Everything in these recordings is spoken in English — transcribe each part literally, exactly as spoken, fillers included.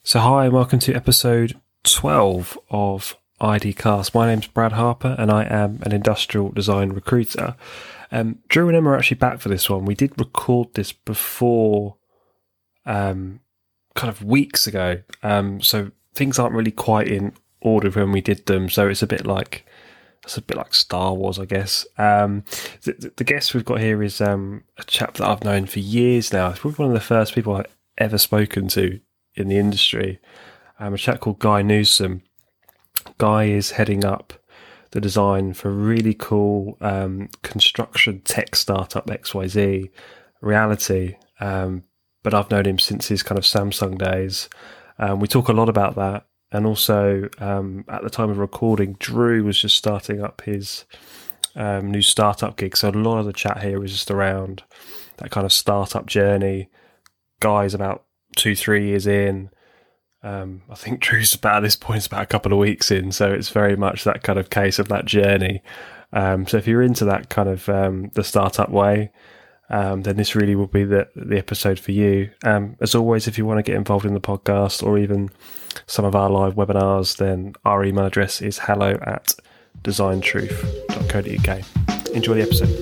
So hi and welcome to episode twelve of IDcast. My name's Brad Harper and I am an industrial design recruiter. Um, Drew and Emma are actually back for this one. We did record this before, um, kind of weeks ago, um, so things aren't really quite in order when we did them. So it's a bit like it's a bit like Star Wars, I guess. Um, the, the guest we've got here is um, a chap that I've known for years now. It's probably one of the first people I've ever spoken to in the industry. Um, a chap called Guy Newsome. Guy is heading up the design for a really cool um, construction tech startup X Y Z Reality. Um, but I've known him since his kind of Samsung days. Um, we talk a lot about that. And also, um, at the time of recording, Drew was just starting up his um, new startup gig. So a lot of the chat here is just around that kind of startup journey. Guy's about two, three years in. Um, I think Drew's about at this point, it's about a couple of weeks in. So it's very much that kind of case of that journey. Um, so if you're into that kind of um, the startup way, um, then this really will be the the episode for you. Um, as always, if you want to get involved in the podcast or even some of our live webinars, then our email address is hello at designtruth dot co dot uk. Enjoy the episode.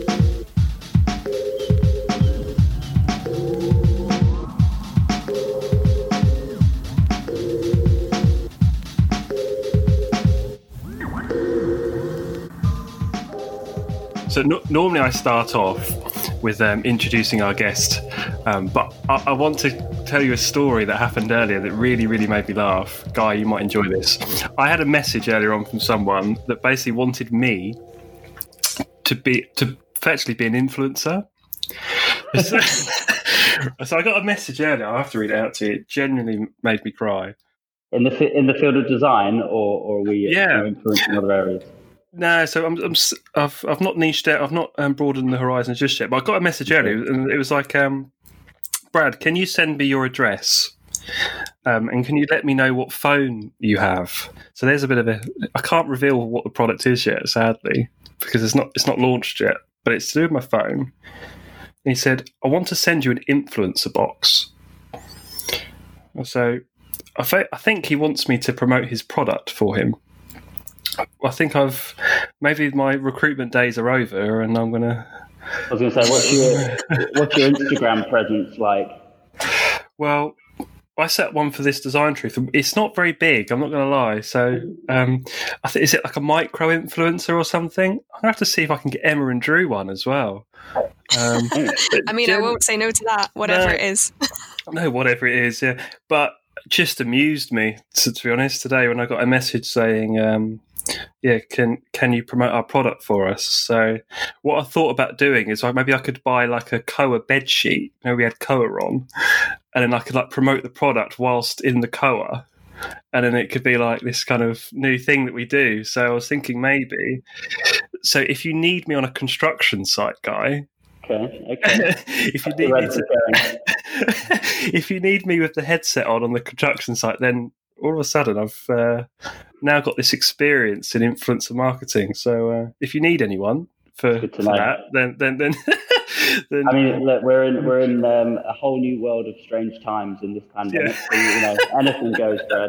So no- normally I start off with um, introducing our guest, um, but I-, I want to tell you a story that happened earlier that really, really made me laugh. Guy, you might enjoy this. I had a message earlier on from someone that basically wanted me to be to actually be an influencer. so, so I got a message earlier. I have to read it out to you. It genuinely made me cry. In the fi- in the field of design, or, or are we yeah. influencing other areas? No, so I'm, I'm I've I've not niched out. I've not um, broadened the horizons just yet. But I got a message earlier, and it was like, um, Brad, can you send me your address? Um, and can you let me know what phone you have? So there's a bit of a. I can't reveal what the product is yet, sadly, because it's not it's not launched yet. But it's to do with my phone. And he said, I want to send you an influencer box. So I, th- I think he wants me to promote his product for him. I think I've maybe my recruitment days are over, and I'm gonna. I was gonna say, what's your what's your Instagram presence like? Well, I set one for this Design Truth. It's not very big. I'm not gonna lie. So, um, I think is it like a micro influencer or something? I'm gonna have to see if I can get Emma and Drew one as well. Um, I mean, gen- I won't say no to that. Whatever no, it is. No, whatever it is. Yeah, but just amused me to, to be honest today when I got a message saying. Um, Yeah, can can you promote our product for us? So what I thought about doing is like maybe I could buy like a Koa bed sheet. You know, we had Koa on, and then I could like promote the product whilst in the Koa, and then it could be like this kind of new thing that we do. So I was thinking maybe. So if you need me on a construction site, Guy. Okay. Okay. if you need me to, if you need me with the headset on on the construction site, then. All of a sudden, I've uh, now got this experience in influencer marketing. So, uh, if you need anyone for, for that, then then then, then I mean, look, we're in we're in um, a whole new world of strange times in this pandemic. Yeah. So, you know, anything goes, Brad.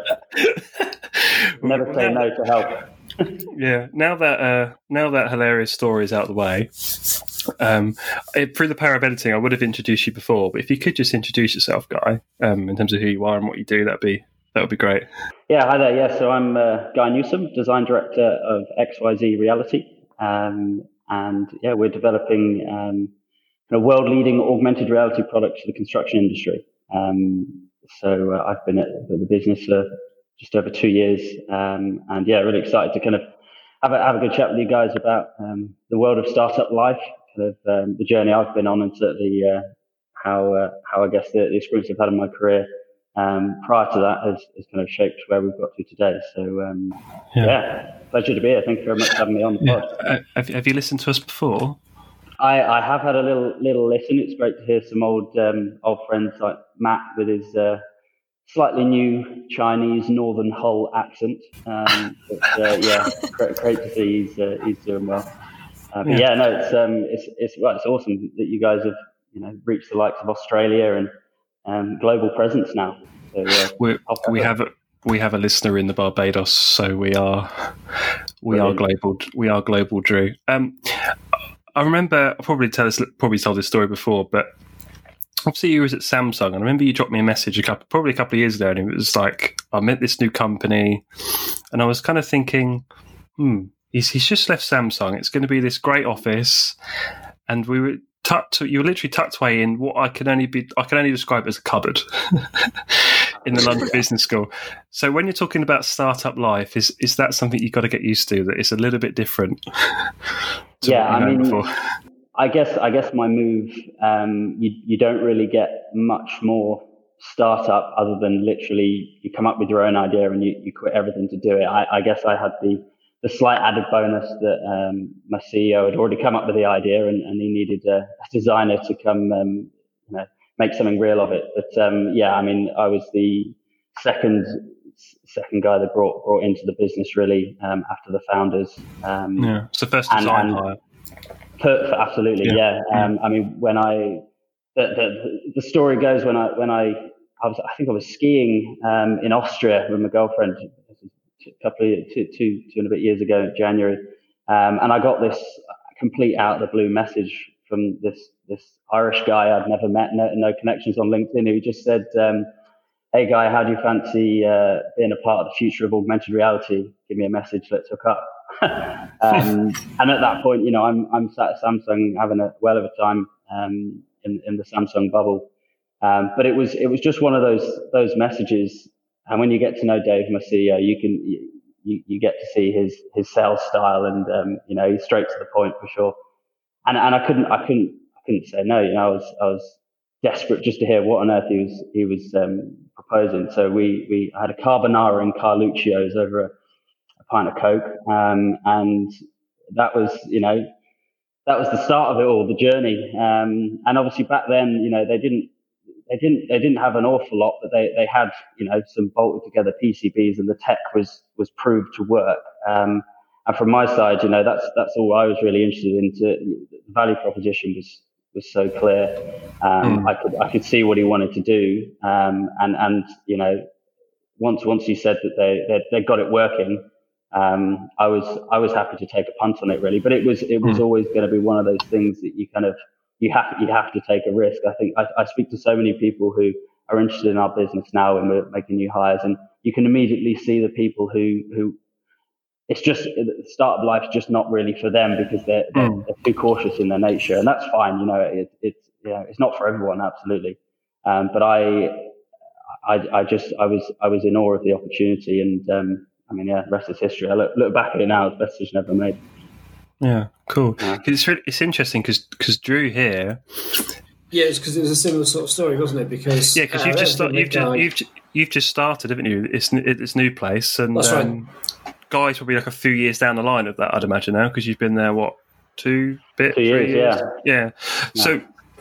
Never say no to help. Yeah. Now that uh, now that hilarious story is out of the way, um, it, through the power of editing, I would have introduced you before. But if you could just introduce yourself, Guy, um, in terms of who you are and what you do, that'd be. That would be great. Yeah, hi there. Yeah, so I'm uh, Guy Newsome, design director of X Y Z Reality. Um, and yeah, we're developing um, a world-leading augmented reality products for the construction industry. Um, so uh, I've been at the business for just over two years. Um, and yeah, really excited to kind of have a, have a good chat with you guys about um, the world of startup life, kind of um, the journey I've been on, and certainly uh, how, uh, how I guess the, the experience I've had in my career Um, prior to that has, has kind of shaped where we've got to today. So, um, yeah. yeah, pleasure to be here. Thank you very much for having me on the pod. Yeah. Uh, have, have you listened to us before? I, I have had a little little listen. It's great to hear some old um, old friends like Matt with his uh, slightly new Chinese Northern Hull accent. Um, but, uh, yeah, great, great to see he's uh, he's doing well. Uh, but yeah. yeah, no, it's um, it's it's well, it's awesome that you guys have you know reached the likes of Australia and um, global presence now. So, yeah, we we have a, we have a listener in the Barbados, so we are we Brilliant. are global. We are global, Drew. Um, I remember I probably tell this probably told this story before, but obviously you was at Samsung, and I remember you dropped me a message a couple probably a couple of years ago, and it was like I met this new company, and I was kind of thinking, hmm, he's he's just left Samsung. It's going to be this great office, and we were. Tucked, you were literally tucked away in what I can only be I can only describe as a cupboard in the London Business School. So when you're talking about startup life, is is that something you've got to get used to? That it's a little bit different. Yeah, I mean, before? I guess I guess my move, um, you you don't really get much more startup other than literally you come up with your own idea and you, you quit everything to do it. I, I guess I had the. The slight added bonus that um, my C E O had already come up with the idea, and, and he needed a, a designer to come, um, you know, make something real of it. But um, yeah, I mean, I was the second second guy that brought brought into the business really um, after the founders. Um, yeah, it's the first design hire. Absolutely, yeah. yeah. Um, I mean, when I the, the the story goes when I when I I was I think I was skiing um, in Austria with my girlfriend. A couple of two, two, two and a bit years ago in January, um, and I got this complete out of the blue message from this this Irish guy I'd never met, no, no connections on LinkedIn, who just said, um, "Hey guy, how do you fancy uh, being a part of the future of augmented reality? Give me a message, let's hook up." um, and at that point, you know, I'm I'm sat at Samsung having a well of a time um, in in the Samsung bubble, um, but it was it was just one of those those messages. And when you get to know Dave, my C E O, you can you, you get to see his his sales style, and um, you know, he's straight to the point for sure. And and I couldn't I couldn't I couldn't say no. You know, I was I was desperate just to hear what on earth he was he was um, proposing. So we we had a carbonara and Carluccio's over a, a pint of Coke, um, and that was you know that was the start of it all, the journey. Um, and obviously back then, you know, they didn't. They didn't. They didn't have an awful lot, but they, they had, you know, some bolted together P C Bs, and the tech was was proved to work. Um, and from my side, you know, that's that's all I was really interested in. To, the value proposition was was so clear. Um, mm. I could I could see what he wanted to do. Um, and and you know, once once he said that they they, they got it working, um, I was I was happy to take a punt on it really. But it was it was mm. always going to be one of those things that you kind of You have you have to take a risk. I think I, I speak to so many people who are interested in our business now, and we're making new hires, and you can immediately see the people who who it's just the start of life is just not really for them because they're, they're, mm. they're too cautious in their nature, and that's fine. You know, it, it's you know, it's not for everyone, absolutely. Um, but I, I I just I was I was in awe of the opportunity, and um, I mean, yeah, rest is history. I look, look back at it now, it's the best decision ever made. Yeah, cool. Yeah. It's really, it's interesting because because Drew here. Yeah, it's because it was a similar sort of story, wasn't it? Because yeah, because uh, you've just start, you've just, like... you've you've just started, haven't you? It's it's new place, and That's right. um, Guy's probably like a few years down the line of that, I'd imagine now, because you've been there what two bit two three years, years? Yeah. yeah. yeah. So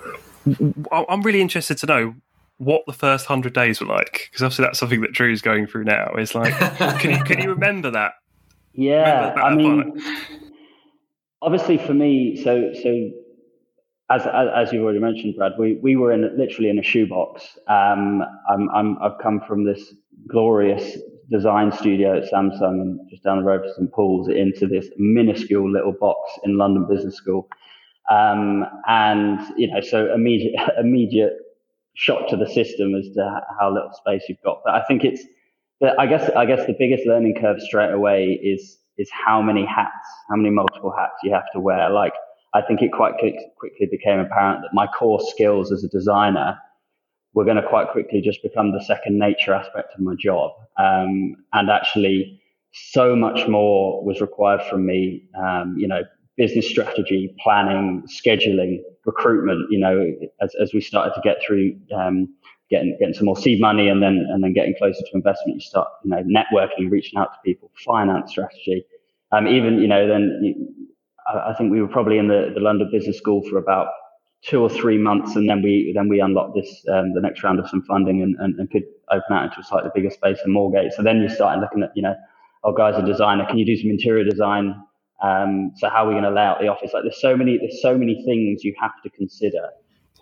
I'm really interested to know what the first hundred days were like, because obviously that's something that Drew's going through now. It's like, can you can you remember that? Yeah, remember that I mean. Obviously, for me, so so as, as as you've already mentioned, Brad, we, we were in literally in a shoebox. Um, I'm I'm I've come from this glorious design studio at Samsung and just down the road from Saint Paul's into this minuscule little box in London Business School, um, and you know, so immediate immediate shock to the system as to how little space you've got. But I think it's, I guess I guess the biggest learning curve straight away is. is how many hats, how many multiple hats you have to wear. Like, I think it quite quickly became apparent that my core skills as a designer were going to quite quickly just become the second nature aspect of my job. Um, and actually, so much more was required from me, um, you know, business strategy, planning, scheduling, recruitment, you know, as, as we started to get through, um, getting, getting some more seed money and then, and then getting closer to investment, you start, you know, networking, reaching out to people, finance strategy. Um, even, you know, then you, I, I think we were probably in the, the London Business School for about two or three months. And then we, then we unlocked this, um, the next round of some funding and, and, and could open out into a slightly bigger space in Moorgate. So then you start looking at, you know, oh, guy's a designer. Can you do some interior design? Um, so how are we going to lay out the office? Like there's so many, there's so many things you have to consider.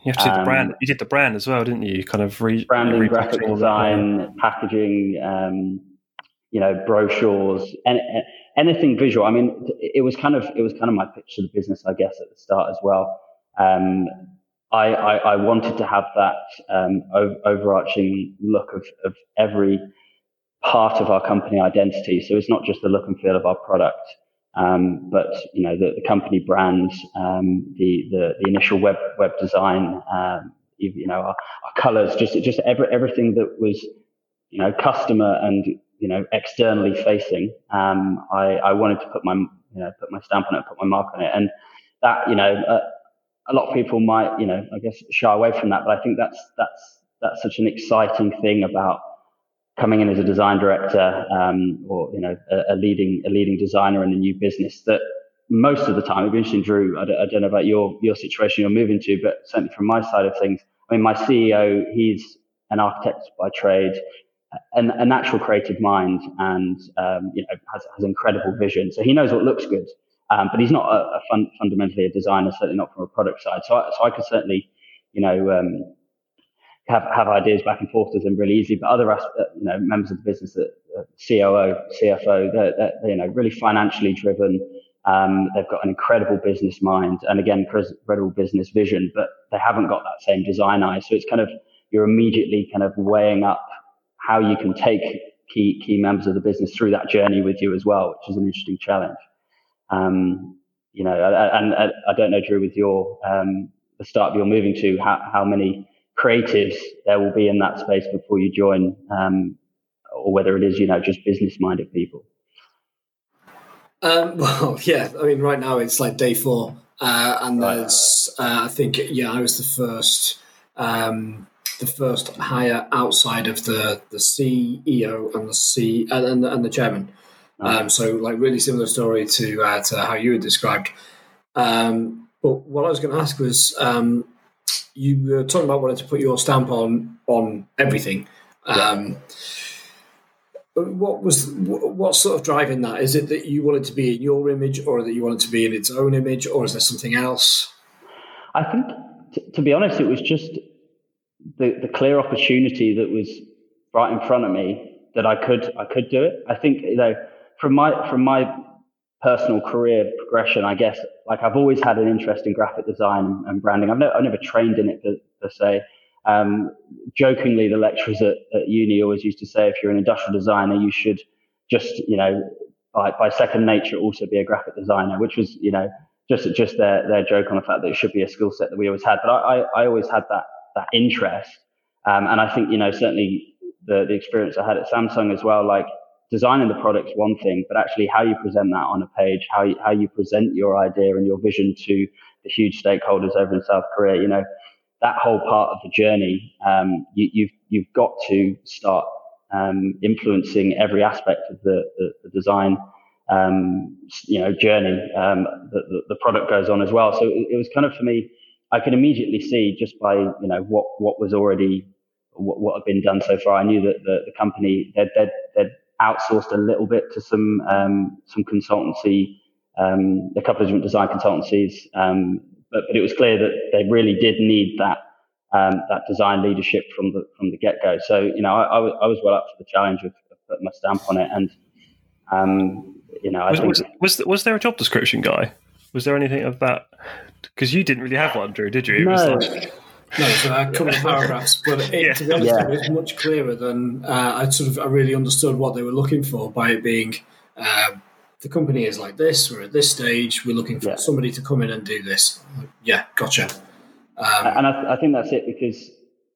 You have to do the Um, brand. You did the brand as well, didn't you? You kind of re- branding, repackaging graphic all that. design, packaging, um, you know, brochures, and anything visual. I mean, it was kind of it was kind of my pitch to the business, I guess, at the start as well. Um, I, I, I wanted to have that um, o- overarching look of, of every part of our company identity. So it's not just the look and feel of our product, um, but you know, the, the company brand, um, the, the the initial web web design, um, you know, our, our colors, just just every, everything that was, you know, customer and, you know, externally facing. Um, I, I wanted to put my, you know, put my stamp on it, put my mark on it, and that, you know, uh, a lot of people might, you know, I guess shy away from that, but I think that's that's that's such an exciting thing about coming in as a design director, um, or you know, a, a leading a leading designer in a new business. That most of the time, it'd be interesting, Drew. I don't, I don't know about your your situation you're moving to, but certainly from my side of things, I mean, my C E O, he's an architect by trade, an, a natural creative mind, and um, you know, has has incredible vision. So he knows what looks good. Um, but he's not a, a fun, fundamentally a designer, certainly not from a product side. So I, so I could certainly, you know, um, have have ideas back and forth with them really easily. But other aspects, you know, members of the business, that uh, C O O, C F O, they're, they're, you know, really financially driven. Um, they've got an incredible business mind, and again, incredible business vision. But they haven't got that same design eye. So it's kind of, you're immediately kind of weighing up how you can take key key members of the business through that journey with you as well, which is an interesting challenge. Um, you know, and I, I, I don't know, Drew, with your um, the start you're moving to, how, how many creatives there will be in that space before you join, um, or whether it is, you know, just business-minded people. Um, well, yeah, I mean, right now it's like day four, uh, and Right. there's, uh, I think, yeah, I was the first, um, the first hire outside of the the C E O and the C and, and the chairman. Um, so, like, really similar story to uh, to how you had described. Um, but what I was going to ask was, um, you were talking about wanting to put your stamp on on everything. Um, yeah. What was what sort of driving that? Is it that you wanted to be in your image, or that you wanted to be in its own image, or is there something else? I think, t- to be honest, it was just the, the clear opportunity that was right in front of me that I could I could do it. I think, you know, from my from my personal career progression, I guess, like, I've always had an interest in graphic design and branding. I've never, I've never trained in it per, per se. Um, jokingly, the lecturers at, at uni always used to say, if you're an industrial designer, you should just, you know, by, by second nature also be a graphic designer, which was, you know, just just their their joke on the fact that it should be a skill set that we always had. But I, I, I always had that that interest, um, and I think, you know, certainly the the experience I had at Samsung as well, like, designing the product's one thing, but actually how you present that on a page, how you, how you present your idea and your vision to the huge stakeholders over in South Korea, you know, that whole part of the journey, um, you, you've you've got to start um, influencing every aspect of the, the, the design, um, you know, journey um, that the, the product goes on as well. So it, it was kind of, for me, I could immediately see, just by, you know, what what was already what, what had been done so far. I knew that the, the company they'd, they'd, they'd outsourced a little bit to some um, some consultancy, um, a couple of different design consultancies, um, but, but it was clear that they really did need that um, that design leadership from the from the get go. So, you know, I, I, was, I was well up for the challenge of, of putting my stamp on it, and um, you know, I was, think was, was was there a job description, Guy? Was there anything of that? Because you didn't really have one, Drew, did you? It no. was like, No, so a couple of paragraphs, but it, Yeah. to be honest, Yeah. it was much clearer than uh, I sort of I really understood what they were looking for by it being uh, the company is like this. We're at this stage. We're looking for Yeah. somebody to come in and do this. Yeah, gotcha. Um, And I, I think that's it, because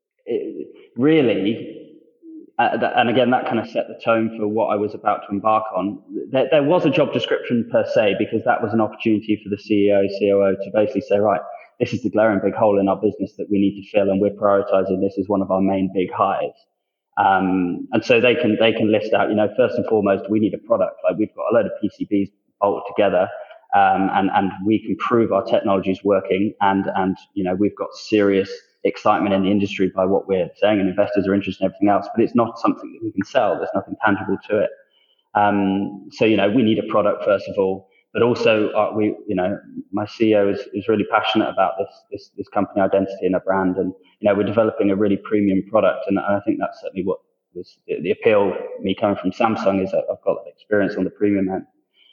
it really, uh, that, and again, that kind of set the tone for what I was about to embark on. There, there was a job description per se, because that was an opportunity for the C E O, C O O to basically say, right, this is the glaring big hole in our business that we need to fill, and we're prioritizing this as one of our main big hires. Um, and so they can they can list out, you know, first and foremost, we need a product. Like, we've got a load of P C Bs bolted together, um, and and we can prove our technology is working, and and you know, we've got serious excitement in the industry by what we're saying, and investors are interested in everything else. But it's not something that we can sell. There's nothing tangible to it. Um, so, you know, we need a product first of all. but also uh, we, you know, my C E O is, is really passionate about this, this, this company identity and a brand. And, you know, we're developing a really premium product. And I think that's certainly what was the, the appeal, me coming from Samsung, is that I've got that experience on the premium end.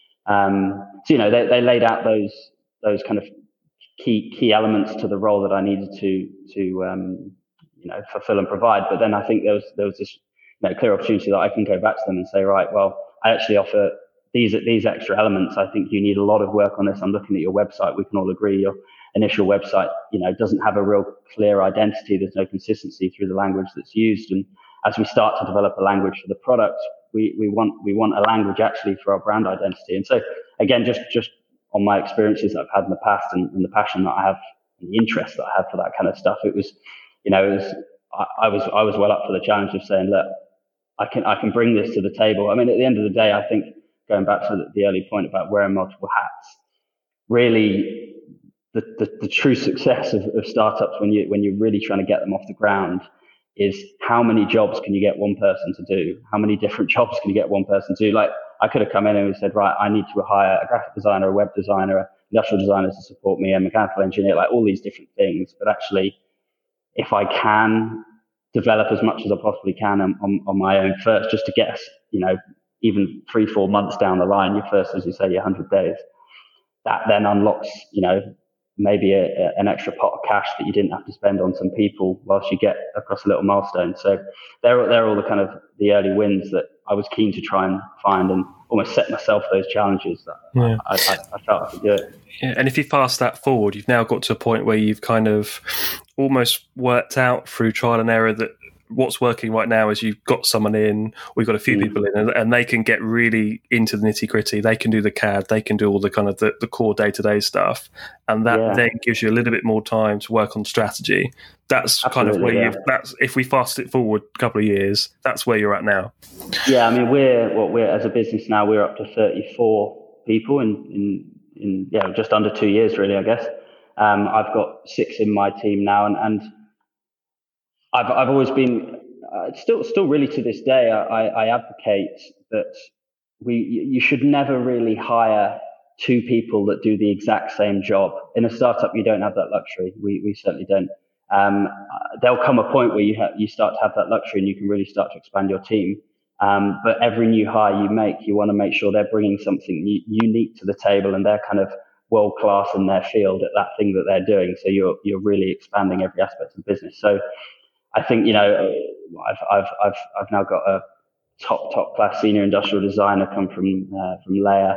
Um, so, you know, they, they laid out those, those kind of key, key elements to the role that I needed to, to, um, you know, fulfill and provide. But then I think there was, there was this, you know, clear opportunity that I can go back to them and say, right, well, I actually offer these these extra elements. I think you need a lot of work on this. I'm looking at your website. We can all agree your initial website, you know, doesn't have a real clear identity. There's no consistency through the language that's used. And as we start to develop a language for the product, we we want we want a language actually for our brand identity. And so again, just just on my experiences that I've had in the past and, and the passion that I have and the interest that I have for that kind of stuff, it was, you know, it was I, I was I was well up for the challenge of saying, look, I can I can bring this to the table. I mean, at the end of the day, I think, going back to the early point about wearing multiple hats, really the, the, the true success of, of startups when you when you're really trying to get them off the ground is how many jobs can you get one person to do? How many different jobs can you get one person to do? Like, I could have come in and we said, right, I need to hire a graphic designer, a web designer, an industrial designer to support me, a mechanical engineer, like all these different things. But actually, if I can develop as much as I possibly can on, on, on my own first, just to get us, you know, even three, four months down the line, your first, as you say, your one hundred days, that then unlocks, you know, maybe a, a, an extra pot of cash that you didn't have to spend on some people whilst you get across a little milestone. So they're, they're all the kind of the early wins that I was keen to try and find and almost set myself those challenges that yeah. I, I, I felt I could do it. Yeah, and if you fast that forward, you've now got to a point where you've kind of almost worked out through trial and error that what's working right now is you've got someone in, we've got a few mm. people in, and, and they can get really into the nitty gritty. They can do the C A D, they can do all the kind of the, the core day to day stuff, and that yeah. then gives you a little bit more time to work on strategy. That's Absolutely, kind of where yeah. you've. That's if we fast it forward a couple of years, that's where you're at now. Yeah, I mean, we're what we're as a business now. We're up to thirty-four people in in, in yeah, just under two years, really. I guess um, I've got six in my team now, and. and I've I've always been uh, still still really to this day I, I advocate that we you should never really hire two people that do the exact same job. In a startup, you don't have that luxury. We we certainly don't. Um, there'll come a point where you have you start to have that luxury and you can really start to expand your team. Um, but every new hire you make, you want to make sure they're bringing something u- unique to the table and they're kind of world class in their field at that thing that they're doing. So you're you're really expanding every aspect of the business. So I think, you know, I've, I've, I've, I've now got a top, top class senior industrial designer come from, uh, from Leia.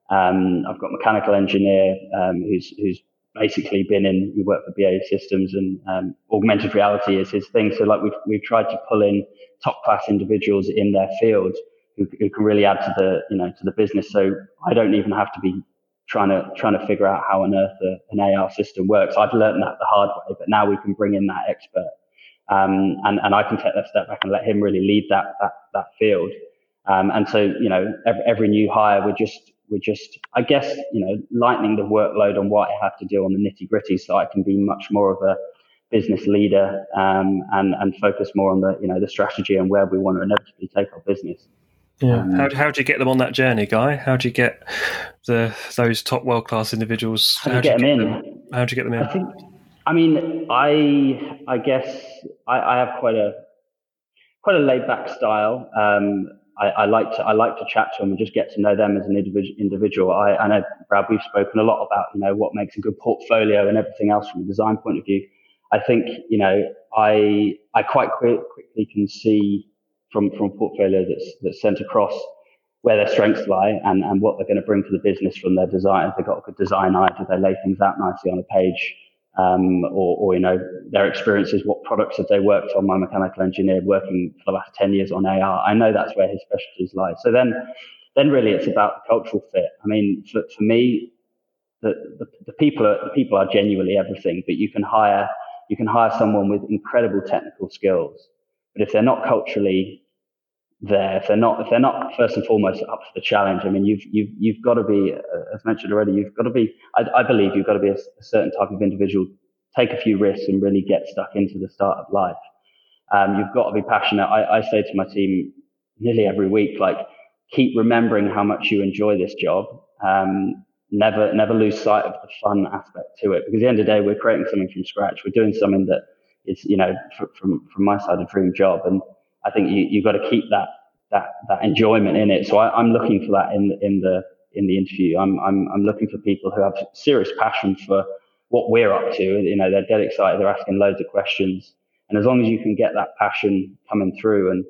Um, I've got a mechanical engineer, um, who's, who's basically been in, we work for B A E Systems, and, um, augmented reality is his thing. So like we've, we've tried to pull in top class individuals in their field who, who can really add to the, you know, to the business. So I don't even have to be trying to, trying to figure out how on earth a, an A R system works. I've learned that the hard way, but now we can bring in that expert. Um, and, and I can take that step back and let him really lead that, that, that field. Um, and so, you know, every, every new hire, we're just, we're just, I guess, you know, lightening the workload on what I have to do on the nitty gritty so I can be much more of a business leader, um, and, and focus more on the, you know, the strategy and where we want to inevitably take our business. Yeah. Um, how how do you get them on that journey, Guy? How do you get the, those top world-class individuals? How do you get, do you them in? Them, how do you get them in? I think, I mean, I I guess I, I have quite a quite a laid back style. Um, I, I like to I like to chat to them and just get to know them as an individual. Individual. I, I know, Brad, we've spoken a lot about, you know, what makes a good portfolio and everything else from a design point of view. I think, you know, I I quite quick, quickly can see from from a portfolio that's that's sent across where their strengths lie and, and what they're going to bring to the business from their design. If they've got a good design eye, do they lay things out nicely on a page? Um, or, or, you know, their experiences, what products have they worked on? My mechanical engineer working for the last ten years on A R. I know that's where his specialties lie. So then, then really it's about the cultural fit. I mean, for, for me, the, the, the people are, the people are genuinely everything, but you can hire, you can hire someone with incredible technical skills. But if they're not culturally there, if they're not, if they're not first and foremost up for the challenge, I mean, you've, you've, you've got to be, uh, as mentioned already, you've got to be, I, I believe you've got to be a, a certain type of individual, take a few risks and really get stuck into the startup life. Um, you've got to be passionate. I, I say to my team nearly every week, like, keep remembering how much you enjoy this job. Um, never never lose sight of the fun aspect to it, because at the end of the day, we're creating something from scratch. We're doing something that is, you know, from from my side, a dream job, and I think you you've got to keep that that that enjoyment in it. So I, I'm looking for that in in the in the interview. I'm I'm I'm looking for people who have serious passion for what we're up to. You know, they're dead excited. They're asking loads of questions, and as long as you can get that passion coming through and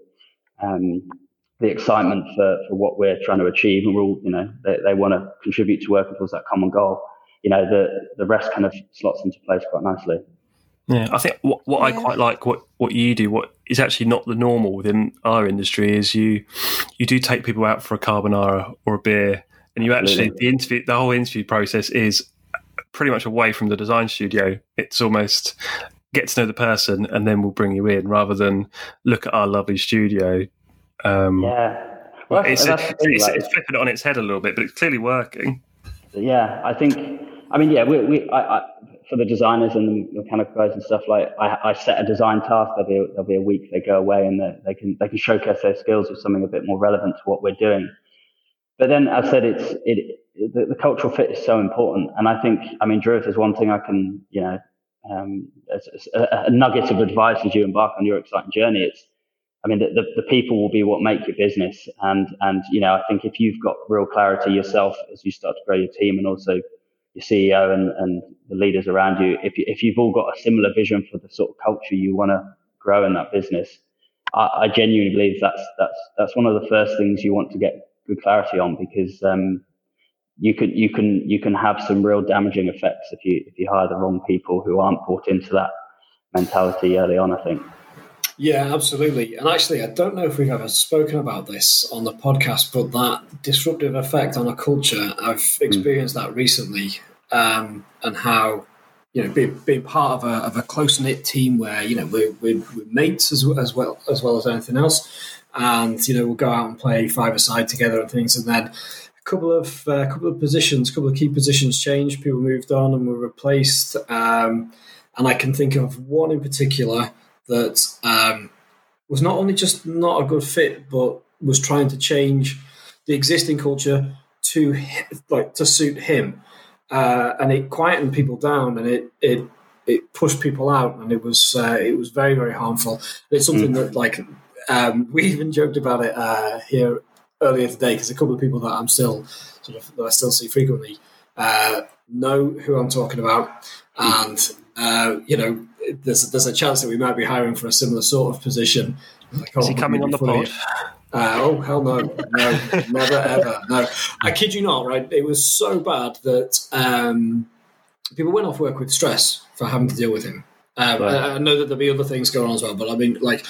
um, the excitement for, for what we're trying to achieve, and we're all, you know, they, they want to contribute to working towards that common goal, you know, the the rest kind of slots into place quite nicely. Yeah, I think what, what yeah. I quite like what, what you do, what is actually not the normal within our industry, is you you do take people out for a carbonara or a beer, and you actually Absolutely. the interview, the whole interview process is pretty much away from the design studio. It's almost get to know the person, and then we'll bring you in, rather than look at our lovely studio. Um, yeah, well, it's, that's, it's, that's it's, like, it's flipping it on its head a little bit, but it's clearly working. Yeah, I think. I mean, yeah, we, we I, I, for the designers and the mechanical guys and stuff, like I, I set a design task. There'll be a, there'll be a week they go away and they, they can they can showcase their skills with something a bit more relevant to what we're doing. But then, as I said, it's it the, the cultural fit is so important, and I think, I mean, Drew, if there's one thing I can, you know, um, as, as a, a nugget of advice as you embark on your exciting journey, it's. I mean, the, the, the people will be what make your business. And, and, you know, I think if you've got real clarity yourself as you start to grow your team, and also your C E O and, and the leaders around you, if, you, if you've all got a similar vision for the sort of culture you want to grow in that business, I, I genuinely believe that's, that's, that's one of the first things you want to get good clarity on, because, um, you can, you can, you can have some real damaging effects if you, if you hire the wrong people who aren't bought into that mentality early on, I think. Yeah, absolutely. And actually, I don't know if we've ever spoken about this on the podcast, but that disruptive effect on a culture, I've experienced mm. that recently, um, and how, you know, being, being part of a, of a close-knit team where, you know, we're, we're, we're mates as, as well as well as anything else. And, you know, we'll go out and play five-a-side together and things. And then a couple of uh, couple of positions, a couple of key positions changed. People moved on and were replaced. Um, and I can think of one in particular that um, was not only just not a good fit, but was trying to change the existing culture to like to suit him, uh, and it quietened people down, and it it it pushed people out, and it was uh, it was very very harmful. And it's something mm. that like um, we even joked about it uh, here earlier today, because a couple of people that I'm still sort of that I still see frequently uh, know who I'm talking about, and uh, you know. There's there's a chance that we might be hiring for a similar sort of position. Like, oh, Is he coming on the pod? Uh, oh, hell no. No, never, ever. No. I kid you not, right? It was so bad that um, people went off work with stress for having to deal with him. Um, right. I, I know that there'll be other things going on as well, but I mean, like,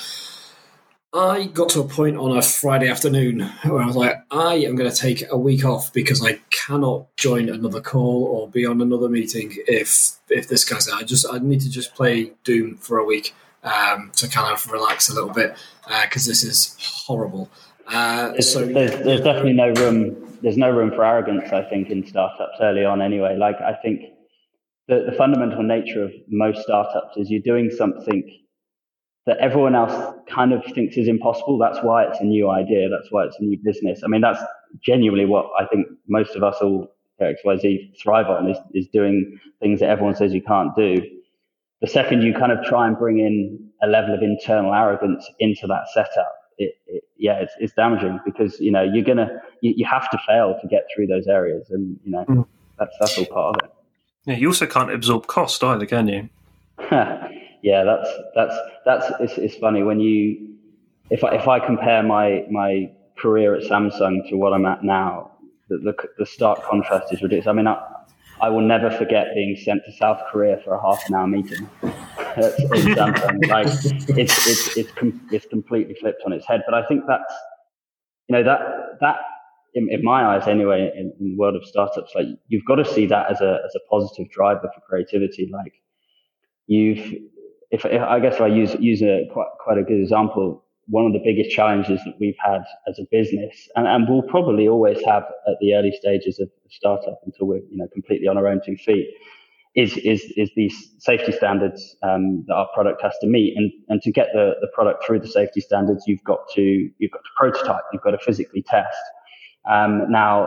I got to a point on a Friday afternoon where I was like, I am going to take a week off because I cannot join another call or be on another meeting if if this guy's there. I just I need to just play Doom for a week um, to kind of relax a little bit because uh, this is horrible. Uh, there's, so there's, there's definitely no room. There's no room for arrogance, I think, in startups early on. Anyway, like I think the, the fundamental nature of most startups is you're doing something that everyone else kind of thinks is impossible. That's why it's a new idea. That's why it's a new business. I mean, that's genuinely what I think most of us all at X Y Z thrive on, is, is doing things that everyone says you can't do. The second you kind of try and bring in a level of internal arrogance into that setup, it, it, yeah, it's, it's damaging, because, you know, you're going to, you, you have to fail to get through those areas. And, you know, mm. that's, that's all part of it. Yeah. You also can't absorb cost either, can you? Yeah, that's that's that's it's, it's funny when you if I if I compare my my career at Samsung to what I'm at now, the the, the stark contrast is ridiculous. I mean, I, I will never forget being sent to South Korea for a half an hour meeting at, in Samsung. Like it's it's it's com- it's completely flipped on its head. But I think that's, you know, that that in, in my eyes anyway, in, in the world of startups, like you've got to see that as a as a positive driver for creativity. Like you've If, if I guess if I use use a quite quite a good example, one of the biggest challenges that we've had as a business, and, and we'll probably always have at the early stages of startup until we're, you know, completely on our own two feet, is is is these safety standards um, that our product has to meet. And and to get the, the product through the safety standards, you've got to you've got to prototype, you've got to physically test. Um, now,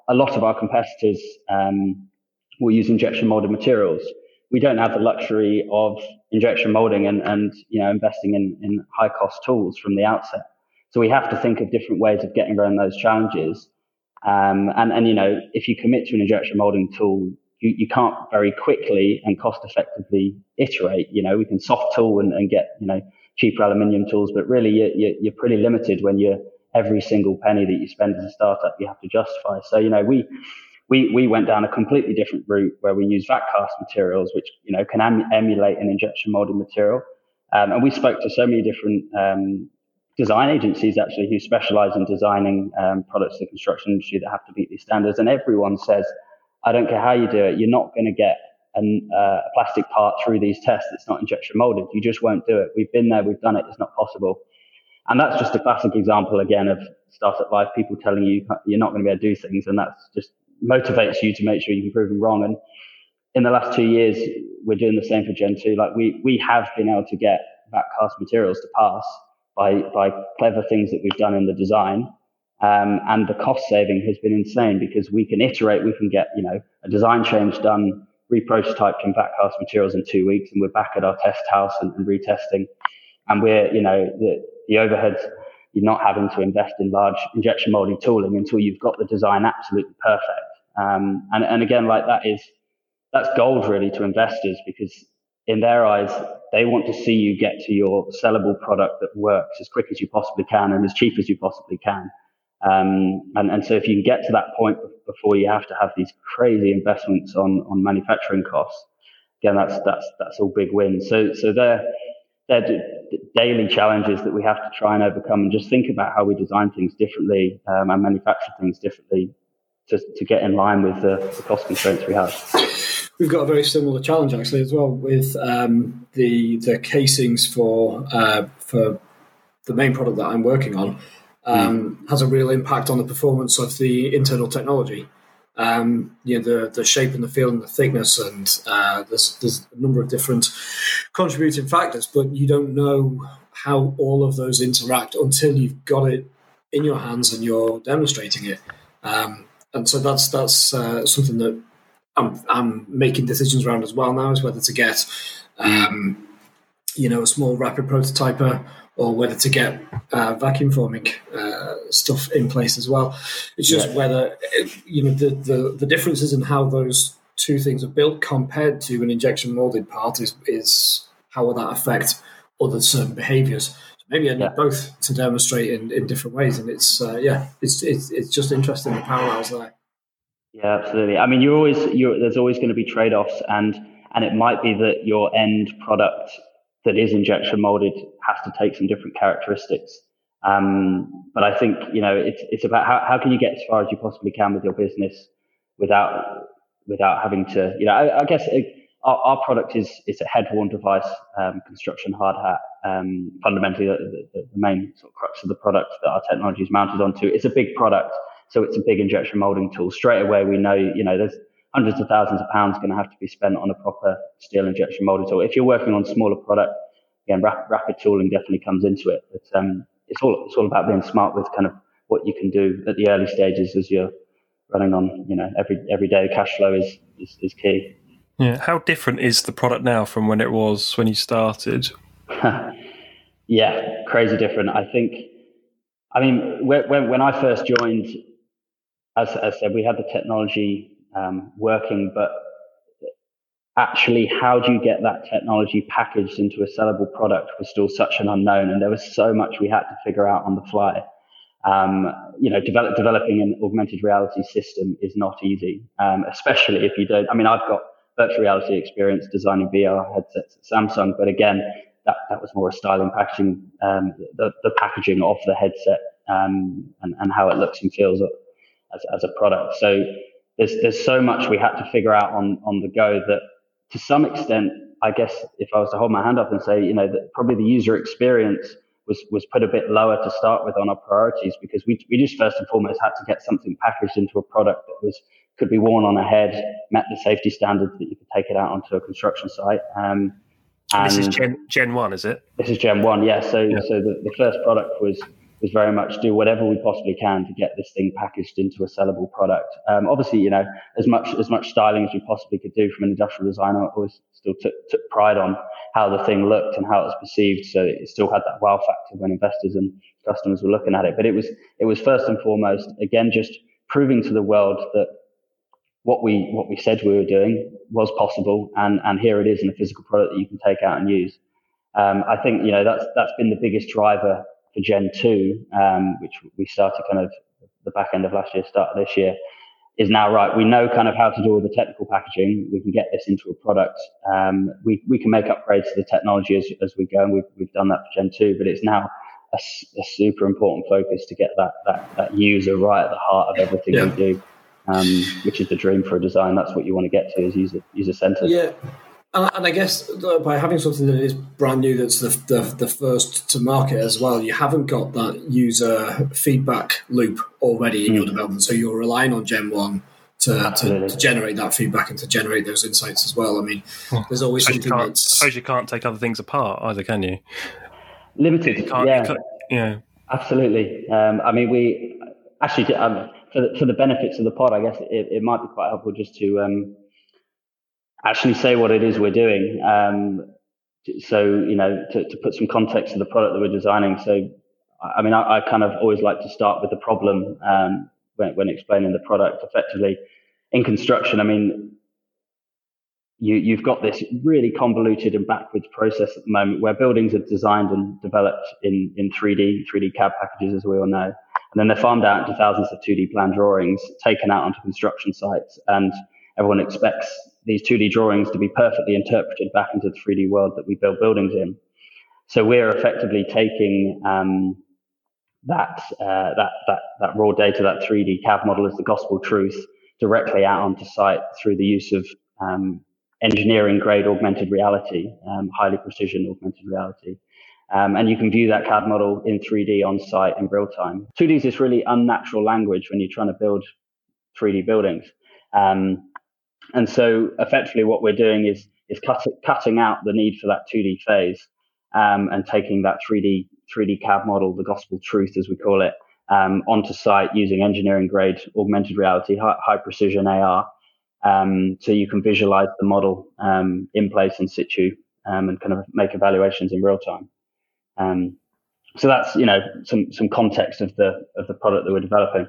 a lot of our competitors um, will use injection molded materials. We don't have the luxury of injection molding and, and you know, investing in, in high cost tools from the outset. So we have to think of different ways of getting around those challenges. Um, and, and, you know, if you commit to an injection molding tool, you, you can't very quickly and cost effectively iterate. You know, we can soft tool and, and get, you know, cheaper aluminium tools, but really you're, you're pretty limited when you're every single penny that you spend as a startup, you have to justify. So, you know, we, we, we went down a completely different route where we use vac cast materials, which, you know, can em- emulate an injection molded material. Um, and we spoke to so many different, um, design agencies actually who specialize in designing um, products to the construction industry that have to meet these standards. And everyone says, I don't care how you do it, you're not going to get an, uh, a plastic part through these tests that's not injection molded. You just won't do it. We've been there, we've done it, it's not possible. And that's just a classic example, again, of startup life, people telling you you're not going to be able to do things. And that just motivates you to make sure you can prove them wrong. And in the last two years, we're doing the same for Gen two. Like we, we have been able to get vac cast materials to pass by, by clever things that we've done in the design. Um, and the cost saving has been insane because we can iterate, we can get, you know, a design change done, re-prototyped in vac cast materials in two weeks, and we're back at our test house and, and retesting. And we're, you know, the, the overheads, you're not having to invest in large injection molding tooling until you've got the design absolutely perfect. Um, and, and again, like that is, that's gold really to investors because in their eyes, they want to see you get to your sellable product that works as quick as you possibly can and as cheap as you possibly can. Um, and, and so if you can get to that point before you have to have these crazy investments on, on manufacturing costs, again, that's, that's, that's all big wins. So, so they're, they're d- daily challenges that we have to try and overcome and just think about how we design things differently, um, and manufacture things differently to, to get in line with the, the cost constraints we have. We've got a very similar challenge actually as well with um, the the casings for uh, for the main product that I'm working on. Um, mm. Has a real impact on the performance of the internal technology. Um, you know, the the shape and the feel and the thickness, and uh, there's there's a number of different contributing factors, but you don't know how all of those interact until you've got it in your hands and you're demonstrating it. Um, and so that's that's uh, something that I'm, I'm making decisions around as well now, is whether to get, um, you know, a small rapid prototyper or whether to get uh, vacuum forming uh, stuff in place as well. It's just yeah. whether, you know, the, the, the differences in how those two things are built compared to an injection molded part is, is how will that affect other certain behaviours. So maybe I need yeah. both to demonstrate in, in different ways. And it's, uh, yeah, it's, it's, it's just interesting, the parallels there. Yeah, absolutely. I mean, you're always you're, there's always going to be trade-offs, and and it might be that your end product that is injection molded has to take some different characteristics. Um, but I think you know it's it's about how, how can you get as far as you possibly can with your business without without having to you know I, I guess it, our, our product is it's a head-worn device um, construction hard hat. Um, fundamentally, the, the, the main sort of crux of the product that our technology is mounted onto. It's a big product. So it's a big injection molding tool. Straight away, we know, you know, there's hundreds of thousands of pounds going to have to be spent on a proper steel injection molding tool. If you're working on smaller product, again, rapid, rapid tooling definitely comes into it. But um, it's all it's all about being smart with kind of what you can do at the early stages as you're running on, you know, every every day cash flow is, is, is key. Yeah. How different is the product now from when it was when you started? Yeah, crazy different. I think, I mean, when when I first joined, As, as I said, we had the technology um, working, but actually how do you get that technology packaged into a sellable product was still such an unknown, and there was so much we had to figure out on the fly. Um, you know, develop, developing an augmented reality system is not easy, um, especially if you don't. I mean, I've got virtual reality experience designing V R headsets at Samsung, but again, that, that was more a styling, packaging, um, the, the packaging of the headset um, and, and how it looks and feels As, as a product. So there's there's so much we had to figure out on, on the go that to some extent, I guess if I was to hold my hand up and say, you know, that probably the user experience was, was put a bit lower to start with on our priorities, because we we just first and foremost had to get something packaged into a product that was could be worn on a head, met the safety standards that you could take it out onto a construction site. Um, and this is Gen Gen one, is it? This is Gen one, yeah. So yeah. so the, the first product was was very much do whatever we possibly can to get this thing packaged into a sellable product. Um, obviously, you know, as much as much styling as we possibly could do from an industrial designer, I always still took, took pride on how the thing looked and how it was perceived. So it still had that wow factor when investors and customers were looking at it. But it was it was first and foremost, again, just proving to the world that what we what we said we were doing was possible, and and here it is in a physical product that you can take out and use. Um, I think, you know, that's that's been the biggest driver for Gen two, um, which we started kind of the back end of last year, start of this year, is now, right, we know kind of how to do all the technical packaging. We can get this into a product. Um, we, we can make upgrades to the technology as, as we go, and we've, we've done that for Gen two, but it's now a, a super important focus to get that, that, that user right at the heart of everything yeah. we do, um, which is the dream for a design. That's what you want to get to, is user, user-centered. Yeah. And I guess by having something that is brand new, that's the, the the first to market as well, you haven't got that user feedback loop already in mm. your development. So you're relying on Gen one to, to, to generate that feedback and to generate those insights as well. I mean, there's always I something that's... I suppose you can't take other things apart either, can you? Limited, you can't, yeah. You can't, yeah. Absolutely. Um, I mean, we... Actually, um, for, the, for the benefits of the pod, I guess it, it might be quite helpful just to... Um, actually say what it is we're doing. Um, so, you know, to, to put some context to the product that we're designing. So, I mean, I, I kind of always like to start with the problem um, when, when explaining the product effectively. In construction, I mean, you, you've got this really convoluted and backwards process at the moment where buildings are designed and developed in, in three D, three D C A D packages, as we all know. And then they're farmed out into thousands of two D plan drawings, taken out onto construction sites, and everyone expects these two D drawings to be perfectly interpreted back into the three D world that we build buildings in. So we're effectively taking um, that, uh, that that that raw data, that three D C A D model as the gospel truth, directly out onto site through the use of um, engineering-grade augmented reality, um, highly precision augmented reality. Um, and you can view that C A D model in three D on site in real time. two D is this really unnatural language when you're trying to build three D buildings. Um, And so effectively what we're doing is is cut, cutting out the need for that two D phase um, and taking that three D three D C A D model, the gospel truth as we call it, um, onto site using engineering grade augmented reality, high, high precision A R, um, so you can visualize the model um, in place in situ um, and kind of make evaluations in real time. Um, so that's, you know, some some context of the of the product that we're developing.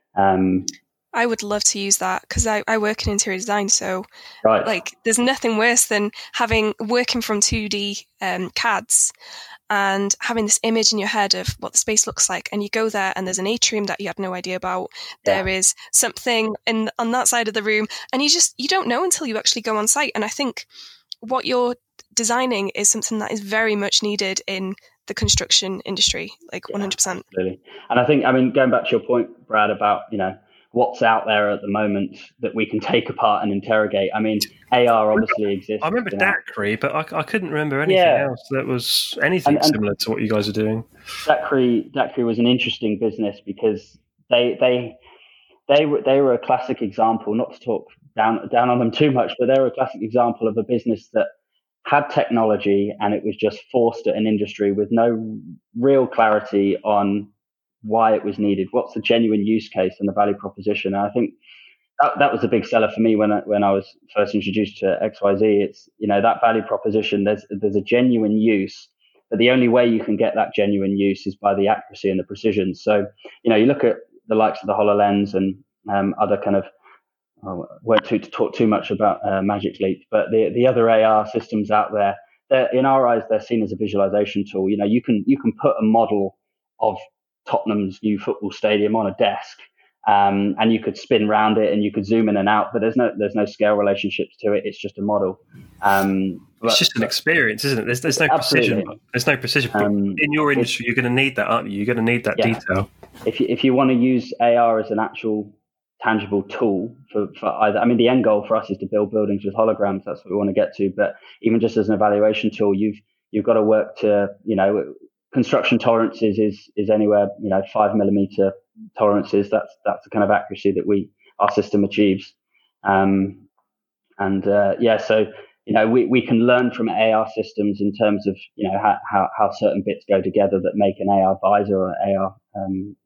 Um, I would love to use that because I, I work in interior design. So right. like there's nothing worse than having working from two D um, C A Ds and having this image in your head of what the space looks like. And you go there and there's an atrium that you had no idea about. Yeah. There is something in on that side of the room. And you just, you don't know until you actually go on site. And I think what you're designing is something that is very much needed in the construction industry, like yeah, one hundred percent. Absolutely. And I think, I mean, going back to your point, Brad, about, you know, what's out there at the moment that we can take apart and interrogate. I mean, A R obviously exists. I remember Dacry, but I, I couldn't remember anything yeah. else that was anything and, and similar to what you guys are doing. Dacry, Dacry was an interesting business because they they they were they were a classic example. Not to talk down down on them too much, but they were a classic example of a business that had technology and it was just forced at an industry with no real clarity on why it was needed, what's the genuine use case and the value proposition. And I think that, that was a big seller for me when I, when I was first introduced to X Y Z. It's, you know, that value proposition, there's there's a genuine use, but the only way you can get that genuine use is by the accuracy and the precision. So, you know, you look at the likes of the HoloLens and um, other kind of, I won't to, to talk too much about uh, Magic Leap, but the the other A R systems out there, they're, in our eyes, they're seen as a visualization tool. You know, you can you can put a model of Tottenham's new football stadium on a desk, um, and you could spin round it and you could zoom in and out, but there's no there's no scale relationships to it. It's just a model. Um, it's but, just an experience, isn't it? There's there's no absolutely. precision. There's no precision. Um, in your industry, you're going to need that, aren't you? You're going to need that yeah. detail. If you, if you want to use A R as an actual tangible tool for, for either, I mean, the end goal for us is to build buildings with holograms. That's what we want to get to. But even just as an evaluation tool, you've you've got to work to, you know, construction tolerances is is anywhere, you know, five millimeter tolerances. That's that's the kind of accuracy that we our system achieves. Um, and uh, yeah, so you know, we, we can learn from A R systems in terms of, you know, how, how how certain bits go together that make an A R visor or an A R um,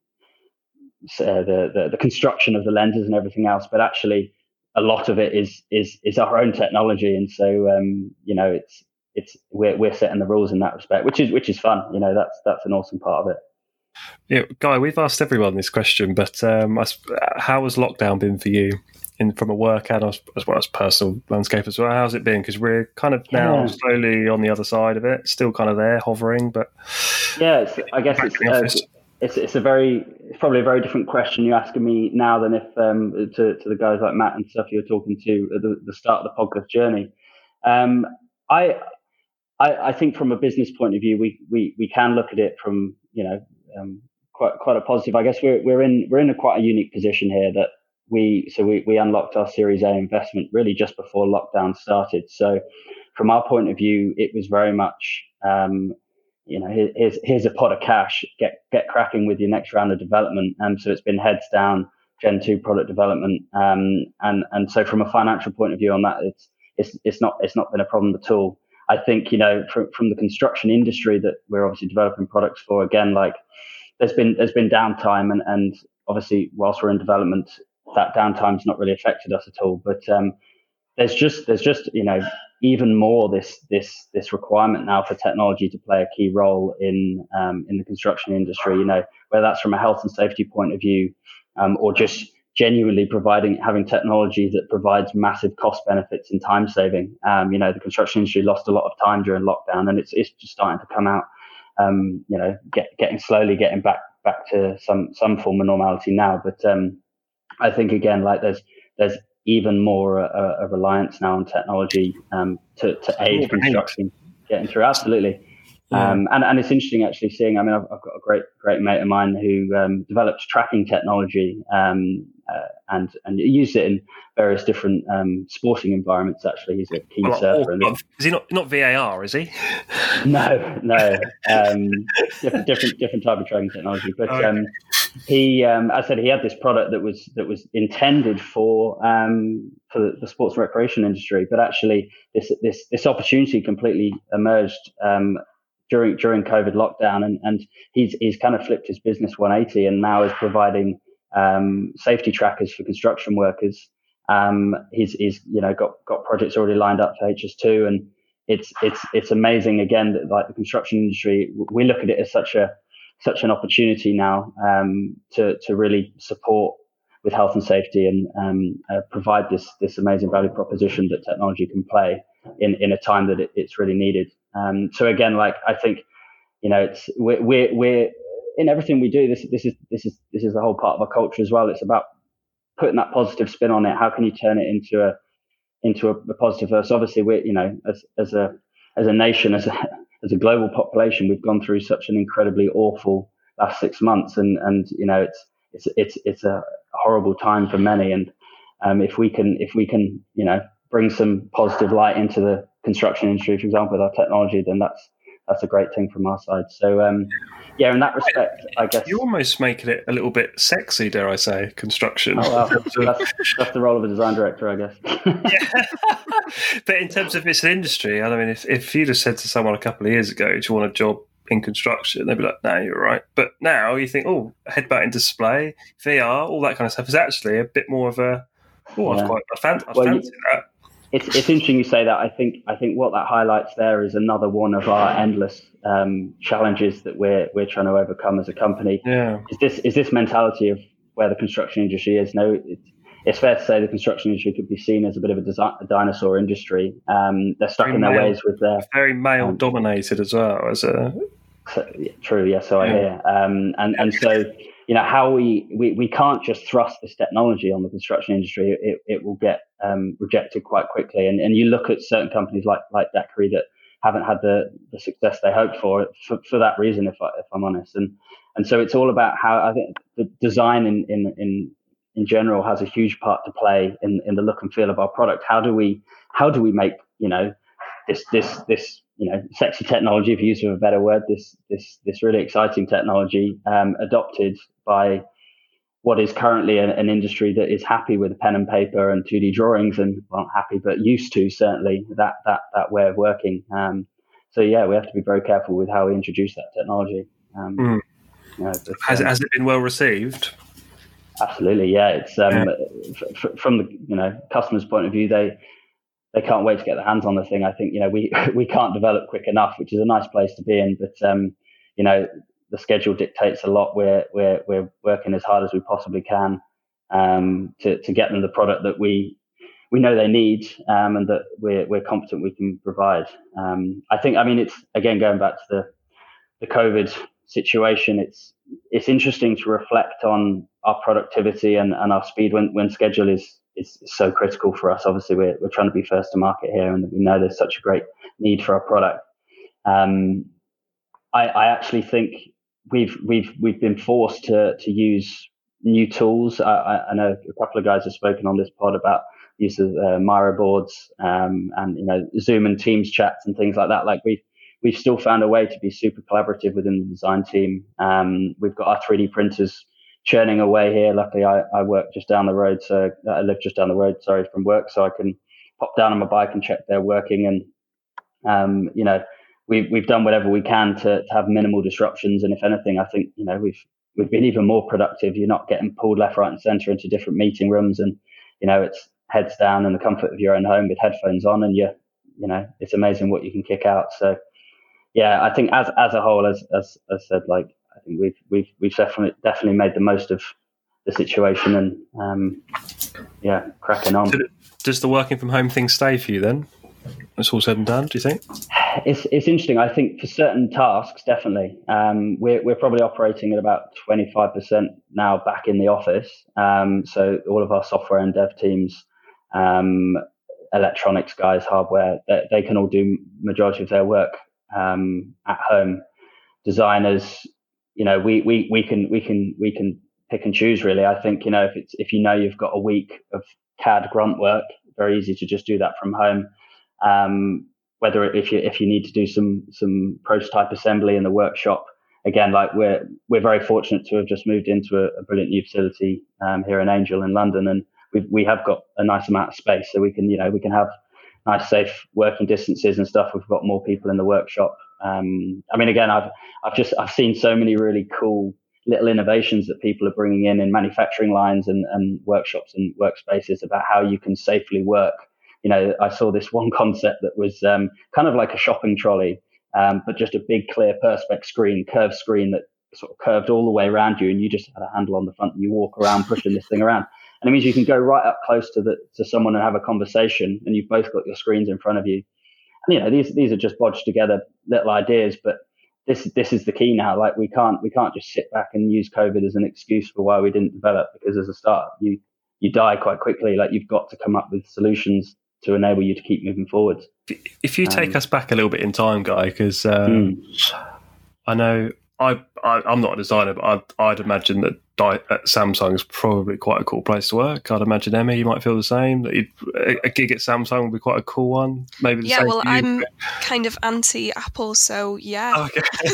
uh, the, the the construction of the lenses and everything else, but actually a lot of it is is is our own technology, and so um, you know it's it's we're we're setting the rules in that respect, which is which is fun. You know, that's that's an awesome part of it. Yeah, Guy, we've asked everyone this question, but um, how has lockdown been for you, in from a work and as, as well as personal landscape as well? How's it been? Because we're kind of now yeah. slowly on the other side of it, still kind of there, hovering, but yeah, it's, I guess it's, uh, it's it's a very it's probably a very different question you're asking me now than if um, to to the guys like Matt and stuff you were talking to at the, the start of the podcast journey. Um, I, I I think from a business point of view, we we we can look at it from you know. Um, quite quite a positive. I guess we're we're in we're in a quite a unique position here that we so we, we unlocked our Series A investment really just before lockdown started. So from our point of view, it was very much um, you know here's here's a pot of cash, get get cracking with your next round of development. And um, so it's been heads down Gen two product development. Um, and and so from a financial point of view on that, it's it's it's not it's not been a problem at all. I think you know from from the construction industry that we're obviously developing products for, again, like there's been there's been downtime, and, and obviously whilst we're in development, that downtime's not really affected us at all. But um, there's just there's just you know even more this this this requirement now for technology to play a key role in um, in the construction industry. You know, whether that's from a health and safety point of view, um, or just genuinely providing having technology that provides massive cost benefits and time saving. Um, you know, the construction industry lost a lot of time during lockdown, and it's it's just starting to come out. Um, you know, get, getting slowly getting back back to some some form of normality now. But um, I think again, like there's there's even more a, a reliance now on technology um, to to aid construction getting through. Absolutely. Yeah. Um, and, and it's interesting actually seeing, I mean, I've, I've got a great, great mate of mine who um, developed tracking technology um, uh, and, and used it in various different um, sporting environments, actually. He's a keen well, surfer. Oh, is he not, not V A R, is he? No, no. Um, different, different, different type of tracking technology. But okay. um, he, um, as I said, he had this product that was, that was intended for, um, for the, the sports and recreation industry, but actually this, this, this opportunity completely emerged um, during during COVID lockdown, and, and he's he's kind of flipped his business one eighty and now is providing um, safety trackers for construction workers. Um, he's he's you know got got projects already lined up for H S two, and it's it's it's amazing again that like the construction industry, we look at it as such a such an opportunity now um, to to really support with health and safety and um, uh, provide this this amazing value proposition that technology can play in in a time that it, it's really needed. Um, so again, like I think, you know, it's we're, we're we're in everything we do. This this is this is this is the whole part of our culture as well. It's about putting that positive spin on it. How can you turn it into a into a, a positive verse? Obviously, we're you know as as a as a nation, as a as a global population, we've gone through such an incredibly awful last six months, and and you know it's it's it's it's a horrible time for many. And um, if we can if we can you know bring some positive light into the construction industry, for example, with our technology, then that's that's a great thing from our side. So um, yeah, in that respect, I guess you're almost making it a little bit sexy, dare I say, construction. Oh, well, that's, that's the role of a design director, I guess. Yeah. But in terms of it's an industry, I mean, if if you'd have said to someone a couple of years ago, "Do you want a job in construction?" they'd be like, "No, you're right." But now you think, "Oh, head in display, V R, all that kind of stuff is actually a bit more of a." Oh, yeah. I've quite I fancy, I well, fancy you, that. It's it's interesting you say that. I think I think what that highlights there is another one of our endless um, challenges that we're we're trying to overcome as a company. Yeah. Is this is this mentality of where the construction industry is? No, it's, it's fair to say the construction industry could be seen as a bit of a, design, a dinosaur industry. Um, they're stuck very in their male, ways with their very male um, dominated as well as a. So, yeah, true. Yeah. So yeah. I hear. Um, and and so. You know, how we, we, we can't just thrust this technology on the construction industry. It, it will get um, rejected quite quickly. And, and you look at certain companies like like Deckery that haven't had the, the success they hoped for, for for that reason, if I, if I'm honest. And and so it's all about how I think the design in in in, in general has a huge part to play in, in the look and feel of our product. How do we how do we make you know this this this you know, sexy technology, if you use a better word, this this this really exciting technology um, adopted by what is currently an, an industry that is happy with pen and paper and two D drawings, and well, not happy, but used to certainly that that that way of working. Um, so yeah, we have to be very careful with how we introduce that technology. Um, mm. You know, but, has, um, has it been well received? Absolutely, yeah. It's um, Yeah. f- f- from the you know customer's point of view, they they can't wait to get their hands on the thing. I think you know we we can't develop quick enough, which is a nice place to be in. But um, you know the schedule dictates a lot. We're we're we're working as hard as we possibly can um, to to get them the product that we we know they need um, and that we're we're confident we can provide. Um, I think I mean it's again going back to the the COVID situation. It's it's interesting to reflect on our productivity and, and our speed when, when schedule is, is so critical for us. Obviously, we're we're trying to be first to market here, and we know there's such a great need for our product. Um, I, I actually think we've we've we've been forced to to use new tools. I, I know a couple of guys have spoken on this pod about the use of uh, Miro boards um, and you know Zoom and Teams chats and things like that. Like we. We've still found a way to be super collaborative within the design team. Um, we've got our three D printers churning away here. Luckily, I, I work just down the road, so I live just down the road, sorry, from work, so I can pop down on my bike and check they're working. And um, you know, we've we've done whatever we can to, to have minimal disruptions. And if anything, I think you know we've we've been even more productive. You're not getting pulled left, right, and centre into different meeting rooms, and you know it's heads down in the comfort of your own home with headphones on, and you you know it's amazing what you can kick out. So. Yeah, I think as as a whole, as as as said, like I think we've we've we've definitely definitely made the most of the situation, and um, yeah, cracking on. Does the working from home thing stay for you then? It's all said and done. Do you think? It's it's interesting. I think for certain tasks, definitely. Um, we're we're probably operating at about twenty-five percent now back in the office. Um, so all of our software and dev teams, um, electronics guys, hardware, they, they can all do majority of their work. Um, at home, designers, you know, we, we, we can we can we can pick and choose really. I think you know if it's if you know you've got a week of C A D grunt work, very easy to just do that from home. Um, whether if you if you need to do some some prototype assembly in the workshop, again, like we're we're very fortunate to have just moved into a, a brilliant new facility um, here in Angel in London, and we we have got a nice amount of space, so we can you know we can have nice, safe working distances and stuff. We've got more people in the workshop. Um, I mean, again, I've I've just I've seen so many really cool little innovations that people are bringing in in manufacturing lines and, and workshops and workspaces about how you can safely work. You know, I saw this one concept that was um, kind of like a shopping trolley, um, but just a big, clear perspex screen, curved screen that sort of curved all the way around you, and you just had a handle on the front and you walk around pushing this thing around. And it means you can go right up close to the to someone and have a conversation, and you've both got your screens in front of you. And you know, these these are just bodged together little ideas, but this this is the key now. Like we can't we can't just sit back and use COVID as an excuse for why we didn't develop, because as a start, you you die quite quickly. Like you've got to come up with solutions to enable you to keep moving forward. If you take um, us back a little bit in time, Guy, because um, mm. I know. I, I, I'm not a designer, but I'd, I'd imagine that di- at Samsung is probably quite a cool place to work. I'd imagine, Emma, you might feel the same. That a, a gig at Samsung would be quite a cool one. Maybe the yeah, same well, for you. I'm kind of anti-Apple, so yeah. Oh, okay.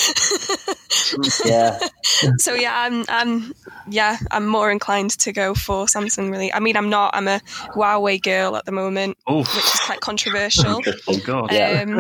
yeah. So yeah, I'm, I'm, yeah, I'm more inclined to go for Samsung. Really, I mean, I'm not. I'm a Huawei girl at the moment, Oof. which is quite controversial. Oh God. Yeah. Um,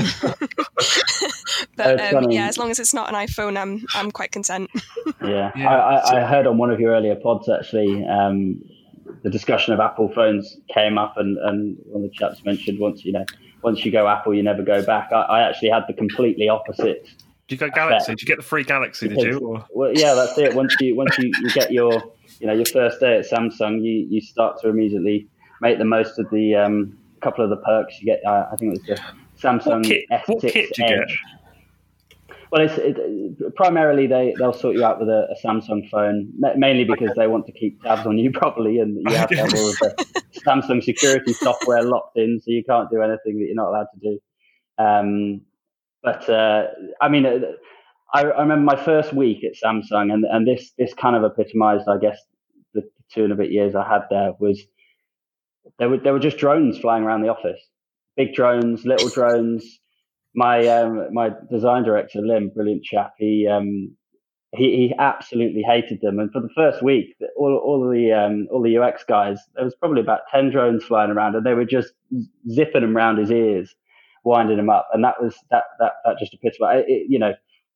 but um, yeah, as long as it's not an iPhone, I'm I'm quite content. yeah, yeah. I, I, I heard on one of your earlier pods actually, um, the discussion of Apple phones came up, and, and one of the chaps mentioned once you know once you go Apple, you never go back. I, I actually had the completely opposite. Did you go Galaxy? Did you get the free Galaxy? Did you? Or? Well, yeah, that's it. Once you once you, you get your you know your first day at Samsung, you, you start to immediately make the most of the um, couple of the perks you get. Uh, I think it was the Samsung what kit, S six what kit did you Edge. Get? Well, it's, it, primarily they they'll sort you out with a, a Samsung phone, mainly because they want to keep tabs on you properly, and you have to have all of the Samsung security software locked in, so you can't do anything that you're not allowed to do. Um, But uh, I mean, I, I remember my first week at Samsung, and, and this this kind of epitomized, I guess, the two and a bit years I had there. Was there were there were just drones flying around the office, big drones, little drones. My um, my design director, Lim, brilliant chap. He um, he he absolutely hated them, and for the first week, all all the um, all the U X guys, there was probably about ten drones flying around, and they were just zipping them around his ears, winding him up, and that was that that that just epitomized it. You know,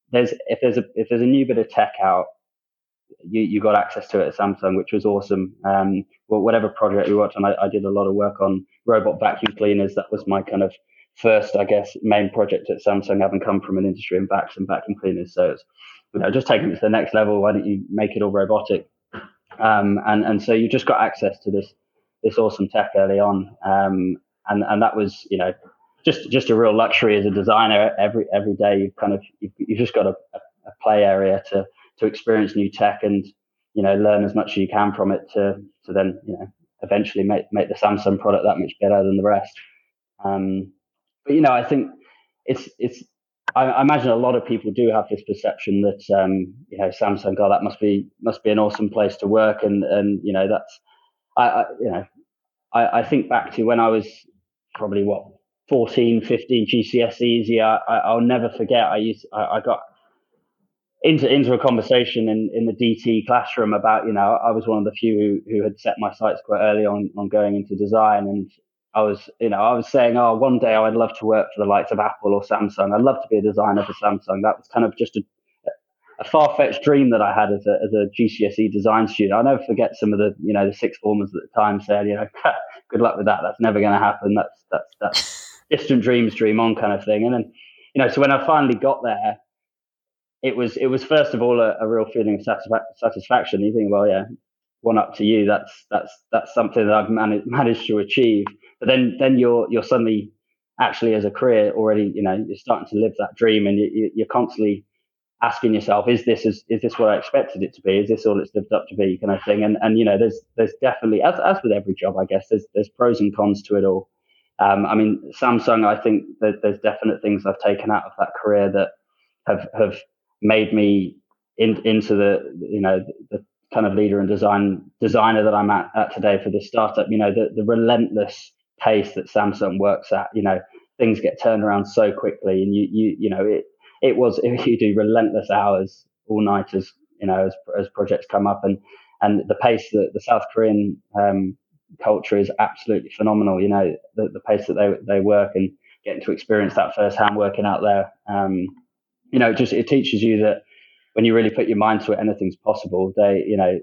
there's if there's a if there's a new bit of tech out, you you got access to it at Samsung, which was awesome. Um, well, whatever project we worked on, I, I did a lot of work on robot vacuum cleaners. That was my kind of first, I guess, main project at Samsung, having come from an industry in vacs and vacuum cleaners. So it's, you know, just taking it to the next level. Why don't you make it all robotic? Um, and and so you just got access to this this awesome tech early on, um, and and that was, you know, just just a real luxury as a designer. Every every day you've kind of you've, you've just got a, a play area to to experience new tech and, you know, learn as much as you can from it to to then, you know, eventually make make the Samsung product that much better than the rest. Um, but you know, I think it's it's. I, I imagine a lot of people do have this perception that, um, you know, Samsung, God, that must be must be an awesome place to work, and and you know that's, I, I you know, I, I think back to when I was probably what fourteen, fifteen G C S Es. Yeah, I, I'll never forget. I used I, I got into into a conversation in, in the D T classroom about, you know, I was one of the few who, who had set my sights quite early on on going into design, and I was, you know, I was saying, oh, one day I'd love to work for the likes of Apple or Samsung. I'd love to be a designer for Samsung. That was kind of just a, a far-fetched dream that I had as a as a G C S E design student. I'll never forget some of the, you know, the sixth formers at the time said, you know, good luck with that. That's never going to happen. That's that's that's distant dreams, dream on kind of thing. And then, you know, so when I finally got there, it was it was first of all a, a real feeling of satisfa- satisfaction. You think, well, yeah, one up to you. That's that's that's something that I've managed managed to achieve. But then, then you're you're suddenly actually as a career already, you know, you're starting to live that dream, and you, you're constantly asking yourself, is this is, is this what I expected it to be? Is this all it's lived up to be, kind of thing? And and you know, there's there's definitely, as as with every job, I guess, there's there's pros and cons to it all. Um, I mean, Samsung, I think that there's definite things I've taken out of that career that have have made me in, into the, you know, the kind of leader and design designer that I'm at, at today for this startup. You know, the the relentless pace that Samsung works at, you know, things get turned around so quickly, and you, you, you know, it, it was, you do relentless hours, all nighters, you know, as, as projects come up, and, and the pace that the South Korean, um, culture is absolutely phenomenal. You know, the, the pace that they, they work and getting to experience that firsthand working out there. Um, you know, it just, it teaches you that when you really put your mind to it, anything's possible. They, you know,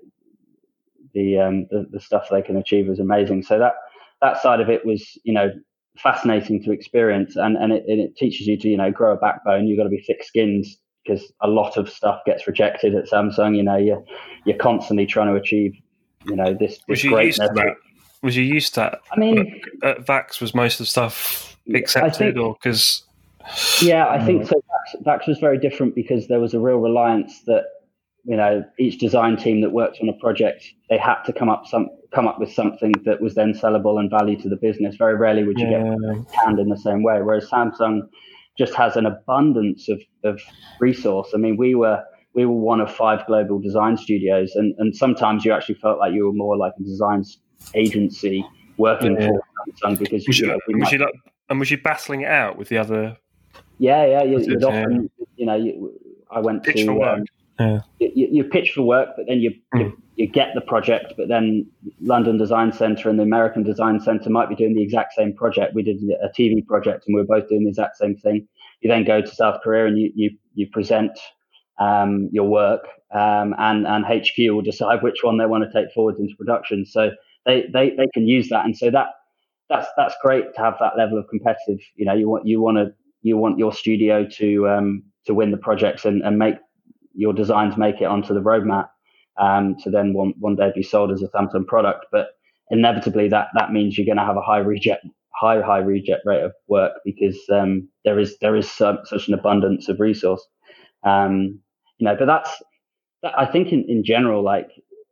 the, um, the, the stuff they can achieve is amazing. So that, that side of it was, you know, fascinating to experience, and, and, it, and it teaches you to, you know, grow a backbone. You've got to be thick-skinned because a lot of stuff gets rejected at Samsung. You know, you're, you're constantly trying to achieve, you know, this, this was you greatness. Used to that? Was you used to that? I mean, at VAX was most of the stuff accepted, think, or because? Yeah, I think so. VAX, VAX was very different because there was a real reliance that, you know, each design team that worked on a project, they had to come up some come up with something that was then sellable and value to the business. Very rarely would you yeah. get canned in the same way. Whereas Samsung just has an abundance of, of resource. I mean, we were we were one of five global design studios, and, and sometimes you actually felt like you were more like a design agency working yeah. for Samsung because was you, you, know, was might, you like, and was you battling it out with the other? Yeah, yeah. You, you'd often, you know, you, I went pitch to. for work. Um, Yeah. You, you pitch for work, but then you, mm. you you get the project, but then London Design Centre and the American Design Centre might be doing the exact same project. We did a T V project and we were both doing the exact same thing. You then go to South Korea and you you, you present um, your work, um, and, and H Q will decide which one they want to take forward into production. So they, they, they can use that. And so that that's that's great to have that level of competitive, you know, you want you want to you want your studio to um, to win the projects and, and make your designs make it onto the roadmap, um, to then one, one day be sold as a Samsung product. But inevitably that, that means you're going to have a high reject, high, high reject rate of work because, um, there is, there is some, such an abundance of resource. Um, you know, but that's, that, I think in, in general, like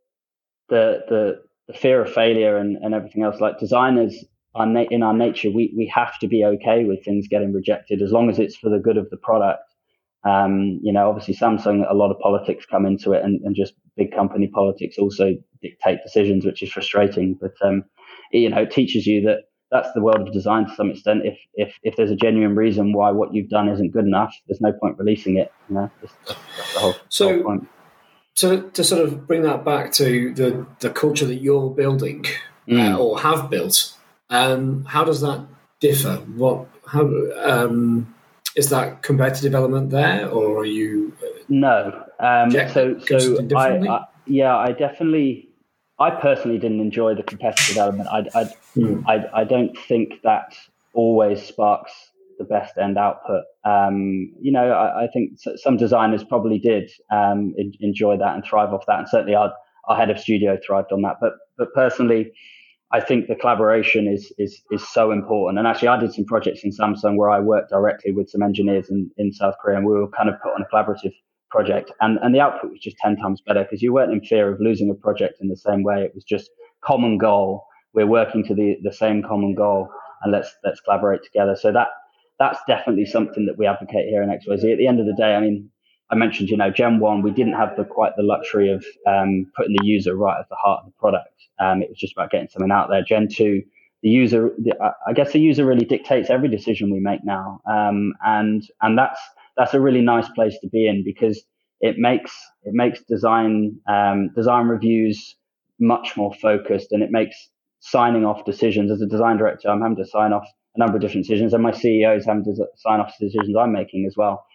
the, the, the fear of failure and, and everything else, like designers are na- in our nature, we, we have to be okay with things getting rejected as long as it's for the good of the product. Um, you know, obviously Samsung, a lot of politics come into it, and, and just big company politics also dictate decisions, which is frustrating. But, um, it, you know, it teaches you that that's the world of design to some extent. If, if, if there's a genuine reason why what you've done isn't good enough, there's no point releasing it. You know, that's, that's the whole, so whole point. To, to sort of bring that back to the, the culture that you're building mm. uh, or have built, um, how does that differ? What, how, um, is that competitive element there, or are you? No. Um, so, so I, I, yeah, I definitely, I personally didn't enjoy the competitive element. I, I, hmm. I, I don't think that always sparks the best end output. Um, you know, I, I think some designers probably did um, enjoy that and thrive off that, and certainly our, our head of studio thrived on that. But, but personally, I think the collaboration is is is so important. And actually, I did some projects in Samsung where I worked directly with some engineers in, in South Korea, and we were kind of put on a collaborative project, and, and the output was just ten times better because you weren't in fear of losing a project in the same way. It was just common goal. We're working to the, the same common goal, and let's let's collaborate together. So that that's definitely something that we advocate here in X Y Z. At the end of the day, I mean, I mentioned, you know, Gen one, we didn't have the quite the luxury of um, putting the user right at the heart of the product. Um, it was just about getting something out there. Gen two, the user, the, I guess the user really dictates every decision we make now, um, and and that's that's a really nice place to be in because it makes it makes design um, design reviews much more focused, and it makes signing off decisions. As a design director, I'm having to sign off a number of different decisions, and my C E O is having to sign off decisions I'm making as well.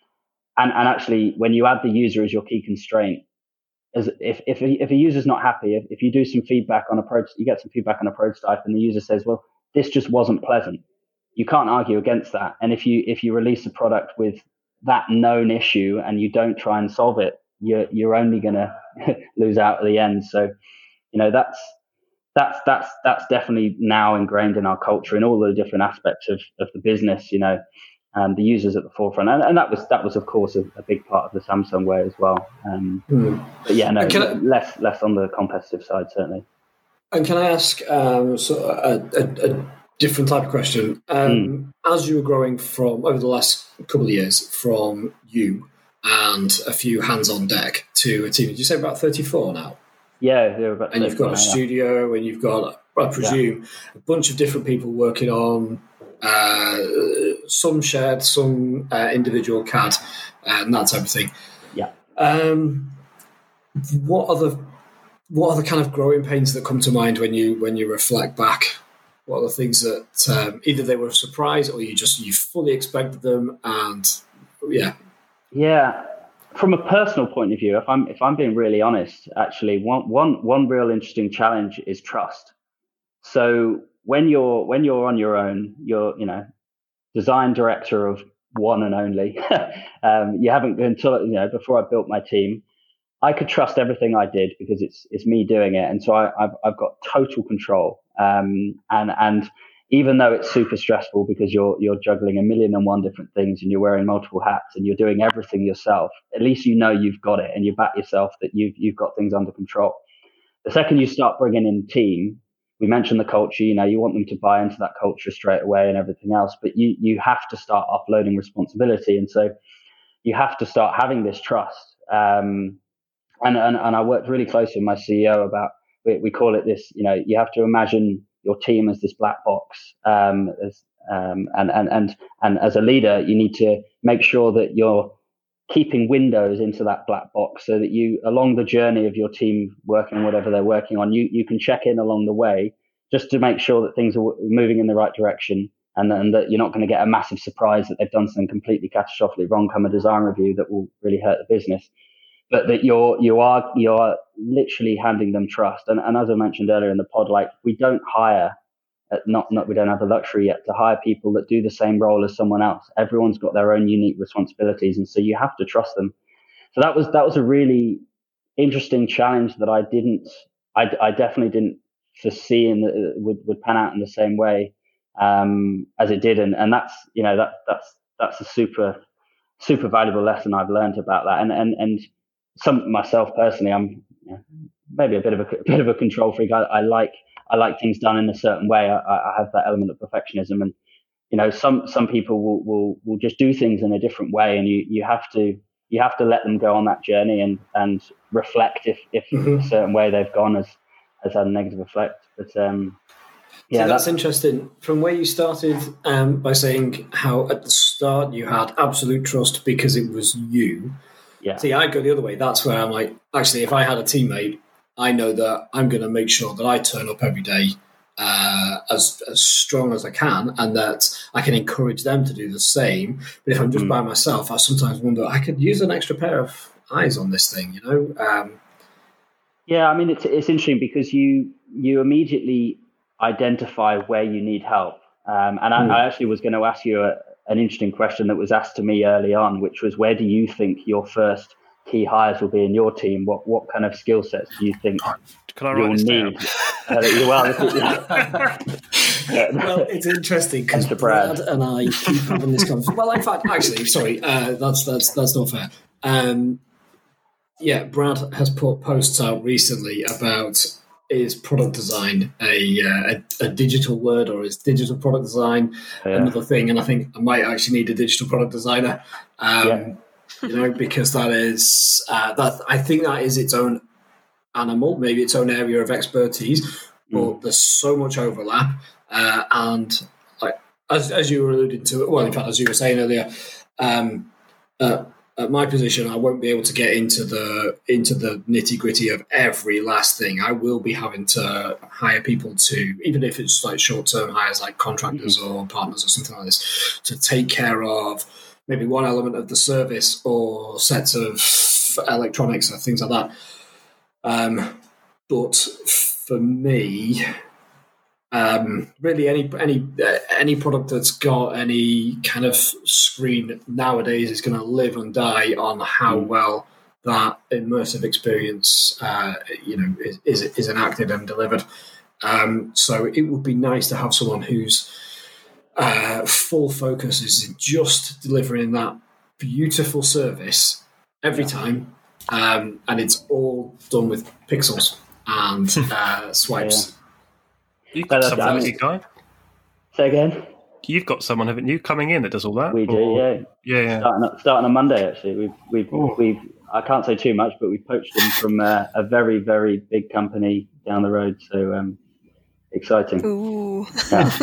And and actually, when you add the user as your key constraint, as if if a, if a user's not happy, if, if you do some feedback on a pro, you get some feedback on a prototype, and the user says, "Well, this just wasn't pleasant," you can't argue against that. And if you if you release a product with that known issue and you don't try and solve it, you're you're only going to lose out at the end. So, you know, that's that's that's that's definitely now ingrained in our culture in all the different aspects of of the business. You know. Um, the users at the forefront, and, and that was that was of course a, a big part of the Samsung way as well. Um, mm. But yeah, no, I, less less on the competitive side certainly. And can I ask um, so a, a, a different type of question? Um, mm. As you were growing from over the last couple of years, from you and a few hands on deck to a team, did you say about thirty-four now? Yeah, they're about. And you've got a studio, yeah. And you've got, I presume, yeah. a bunch of different people working on. Uh, some shared, some uh, individual C A D, uh, and that type of thing. Yeah. Um, what are the what are the kind of growing pains that come to mind when you when you reflect back? What are the things that um, either they were a surprise or you just you fully expected them? And yeah, yeah. From a personal point of view, if I'm if I'm being really honest, actually, one one one real interesting challenge is trust. So. When you're when you're on your own, you're you know design director of one and only. um, you haven't until you know before I built my team, I could trust everything I did because it's it's me doing it, and so I, I've I've got total control. Um, and and even though it's super stressful because you're you're juggling a million and one different things and you're wearing multiple hats and you're doing everything yourself, at least you know you've got it and you back yourself that you've you've got things under control. The second you start bringing in team. We mentioned the culture, you know, you want them to buy into that culture straight away and everything else, but you, you have to start uploading responsibility. And so you have to start having this trust. Um, and, and, and I worked really closely with my C E O about, we, we call it this, you know, you have to imagine your team as this black box. Um, as, um, and, and, and, and as a leader, you need to make sure that you're keeping windows into that black box so that you, along the journey of your team working whatever they're working on, you, you can check in along the way just to make sure that things are moving in the right direction and, and that you're not going to get a massive surprise that they've done something completely catastrophically wrong come a design review that will really hurt the business. But that you're, you are, you are literally handing them trust. And, and as I mentioned earlier in the pod, like we don't hire Not, not, we don't have the luxury yet to hire people that do the same role as someone else. Everyone's got their own unique responsibilities, and so you have to trust them. So that was that was a really interesting challenge that I didn't, I, I definitely didn't foresee in the, would would pan out in the same way um, as it did, and and that's you know that that's that's a super super valuable lesson I've learned about that, and and and some myself personally, I'm you know, maybe a bit of a, a bit of a control freak. I, I like. I like things done in a certain way. I, I have that element of perfectionism, and you know, some some people will, will will just do things in a different way, and you, you have to you have to let them go on that journey and, and reflect if if mm-hmm. a certain way they've gone has has had a negative effect. But um, yeah, so that's, that's interesting. From where you started um, by saying how at the start you had absolute trust because it was you. Yeah. See, I go the other way. That's where I'm like, actually, if I had a teammate. I know that I'm going to make sure that I turn up every day uh, as as strong as I can, and that I can encourage them to do the same. But if I'm just mm. by myself, I sometimes wonder I could use an extra pair of eyes on this thing, you know. Um, yeah, I mean it's it's interesting because you you immediately identify where you need help, um, and I, mm. I actually was going to ask you a, an interesting question that was asked to me early on, which was, where do you think your first key hires will be in your team? What what kind of skill sets do you think Can I write you'll this need? Down? Uh, well, yeah. Well, it's interesting because Brad and I keep having this conversation. Well, in fact, actually, sorry, uh, that's that's that's not fair. Um, yeah, Brad has put posts out recently about is product design a, uh, a a digital word, or is digital product design yeah. another thing? And I think I might actually need a digital product designer. Um, yeah. You know, because that is uh, that I think that is its own animal, maybe its own area of expertise, but mm. there's so much overlap. Uh, and like as as you were alluding to, well, in fact, as you were saying earlier, um, uh, at my position, I won't be able to get into the into the nitty gritty of every last thing. I will be having to hire people to, even if it's like short term hires, like contractors mm-hmm. or partners or something like this, to take care of maybe one element of the service or sets of electronics or things like that. Um, but for me, um, really any any uh, any product that's got any kind of screen nowadays is going to live and die on how mm. well that immersive experience, uh, you know, is, is is enacted and delivered. Um, so it would be nice to have someone whose uh, full focus is just delivering that beautiful service every time, um, and it's all done with pixels and uh, swipes. Yeah. You've got someone, haven't you, Guy? Say again? You've got someone, haven't you, coming in that does all that? We do, or... yeah. Yeah, yeah. Starting, starting on Monday, actually. We've, we've, Ooh. we've. I can't say too much, but we poached them from uh, a very, very big company down the road. So um, exciting. Ooh. Yeah.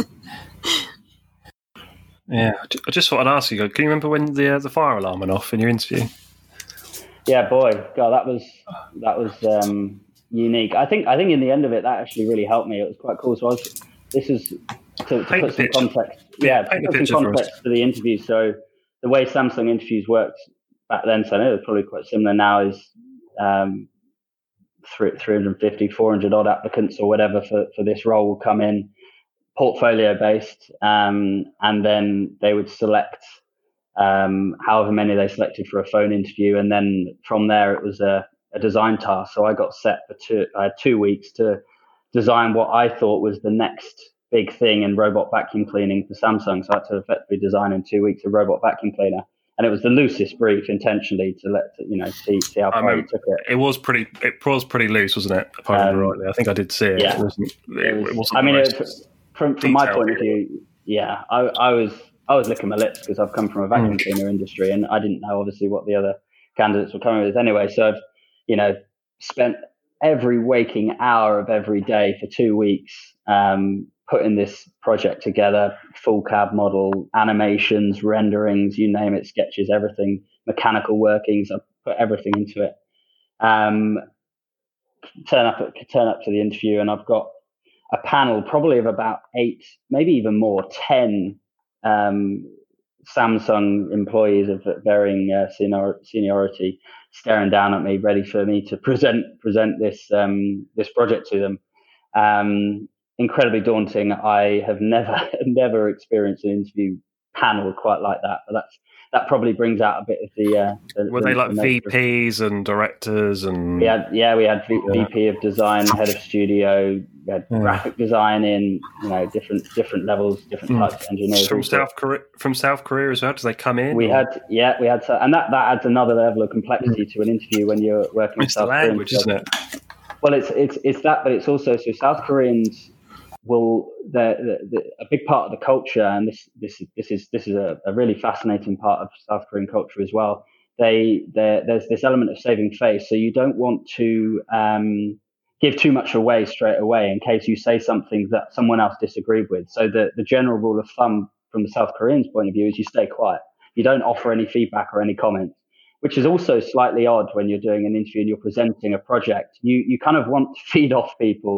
Yeah, I just thought I'd ask you, can you remember when the uh, the fire alarm went off in your interview? Yeah, boy, God, that was that was um, unique. I think I think in the end of it, that actually really helped me. It was quite cool. So I was, this is to, to put some context. Yeah, yeah to put some context to the interview. So the way Samsung interviews worked back then, so I know it's probably quite similar now, is um, three hundred fifty, four hundred odd applicants or whatever for, for this role will come in, portfolio based, um, and then they would select um, however many they selected for a phone interview, and then from there it was a, a design task. So I got set for two, I had two weeks to design what I thought was the next big thing in robot vacuum cleaning for Samsung. So I had to effectively design in two weeks a robot vacuum cleaner, and it was the loosest brief intentionally to let you know see see how far you took it. It was pretty, it was pretty loose, wasn't it? If I remember um, rightly, I think I did see it. Yeah, it wasn't. It, it, was, it wasn't I mean, it was, from from my point of view, yeah, I, I was I was licking my lips because I've come from a vacuum mm. cleaner industry, and I didn't know obviously what the other candidates were coming with anyway. So I've you know spent every waking hour of every day for two weeks um, putting this project together, full C A D model, animations, renderings, you name it, sketches, everything, mechanical workings. I put everything into it. Um, turn up at, turn up to the interview, and I've got a panel probably of about eight, maybe even more, ten um, Samsung employees of varying uh, senior, seniority staring down at me, ready for me to present present this um, this project to them. Um, incredibly daunting. I have never never experienced an interview panel quite like that, but that's that probably brings out a bit of the. Uh, the Were the, they like the V Ps and directors and? We had yeah, we had v- yeah. V P of design, head of studio, we had yeah. graphic design in you know different different levels, different mm. types of engineers from South Korea. From South Korea as well. Do they come in? We or? had yeah, we had and that, that adds another level of complexity mm. to an interview when you're working with it's South the language, Koreans. isn't it? Well, it's it's it's that, but it's also so South Koreans will the, the a big part of the culture, and this this this is this is a, a really fascinating part of South Korean culture as well. They there's this element of saving face, so you don't want to um, give too much away straight away in case you say something that someone else disagreed with. So the the general rule of thumb from the South Koreans' point of view is you stay quiet. You don't offer any feedback or any comments, which is also slightly odd when you're doing an interview and you're presenting a project. You you kind of want to feed off people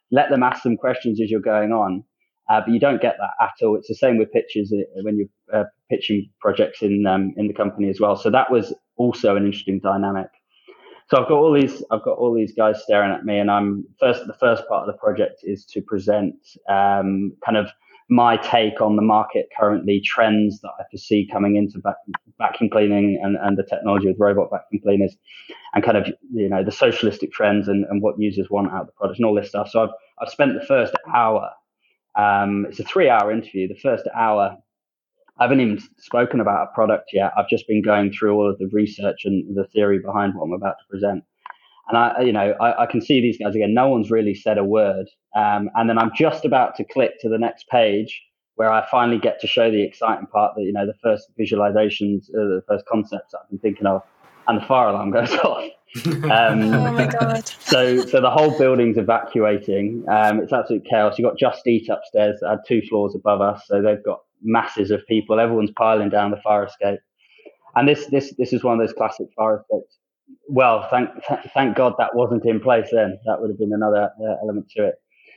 let them ask some questions as you're going on. Uh, but you don't get that at all. It's the same with pitches when you're uh, pitching projects in um, in the company as well. So that was also an interesting dynamic. So I've got all these I've got all these guys staring at me, and I'm first. The first part of the project is to present um, kind of my take on the market currently, trends that I foresee coming into back, vacuum cleaning and, and the technology with robot vacuum cleaners, and kind of, you know, the socialistic trends and, and what users want out of the product and all this stuff. So I've I've spent the first hour. Um, it's a three-hour interview. The first hour, I haven't even spoken about a product yet. I've just been going through all of the research and the theory behind what I'm about to present. And I, you know, I, I can see these guys again. No one's really said a word. Um, and then I'm just about to click to the next page where I finally get to show the exciting part that, you know, the first visualizations, uh, the first concepts that I've been thinking of, and the fire alarm goes off. Um, oh my God. So, so the whole building's evacuating. Um, it's absolute chaos. You've got Just Eat upstairs that had two floors above us. So they've got masses of people. Everyone's piling down the fire escape. And this, this, this is one of those classic fire escapes. Well, thank, th- thank God that wasn't in place then. That would have been another uh, element to it.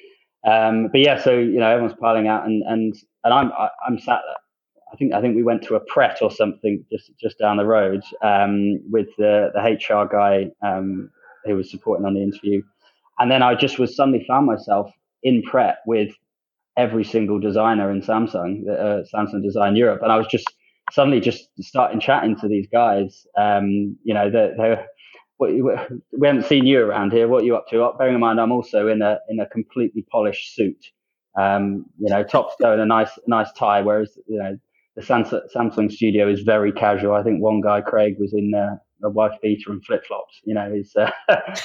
Um, but yeah, so, you know, everyone's piling out and, and, and I'm, I, I'm sat there. I think, I think we went to a Pret or something just, just down the road, um, with the, the H R guy, um, who was supporting on the interview. And then I just was suddenly found myself in Pret with every single designer in Samsung, uh, Samsung Design Europe. And I was just suddenly just starting chatting to these guys. Um, you know, they're, they're, what, we haven't seen you around here. What are you up to? Bearing in mind, I'm also in a, in a completely polished suit, um, you know, top toe and a nice, nice tie. Whereas, you know, the Samsung studio is very casual. I think one guy, Craig, was in uh, a wife beater and flip flops. You know, he's, uh,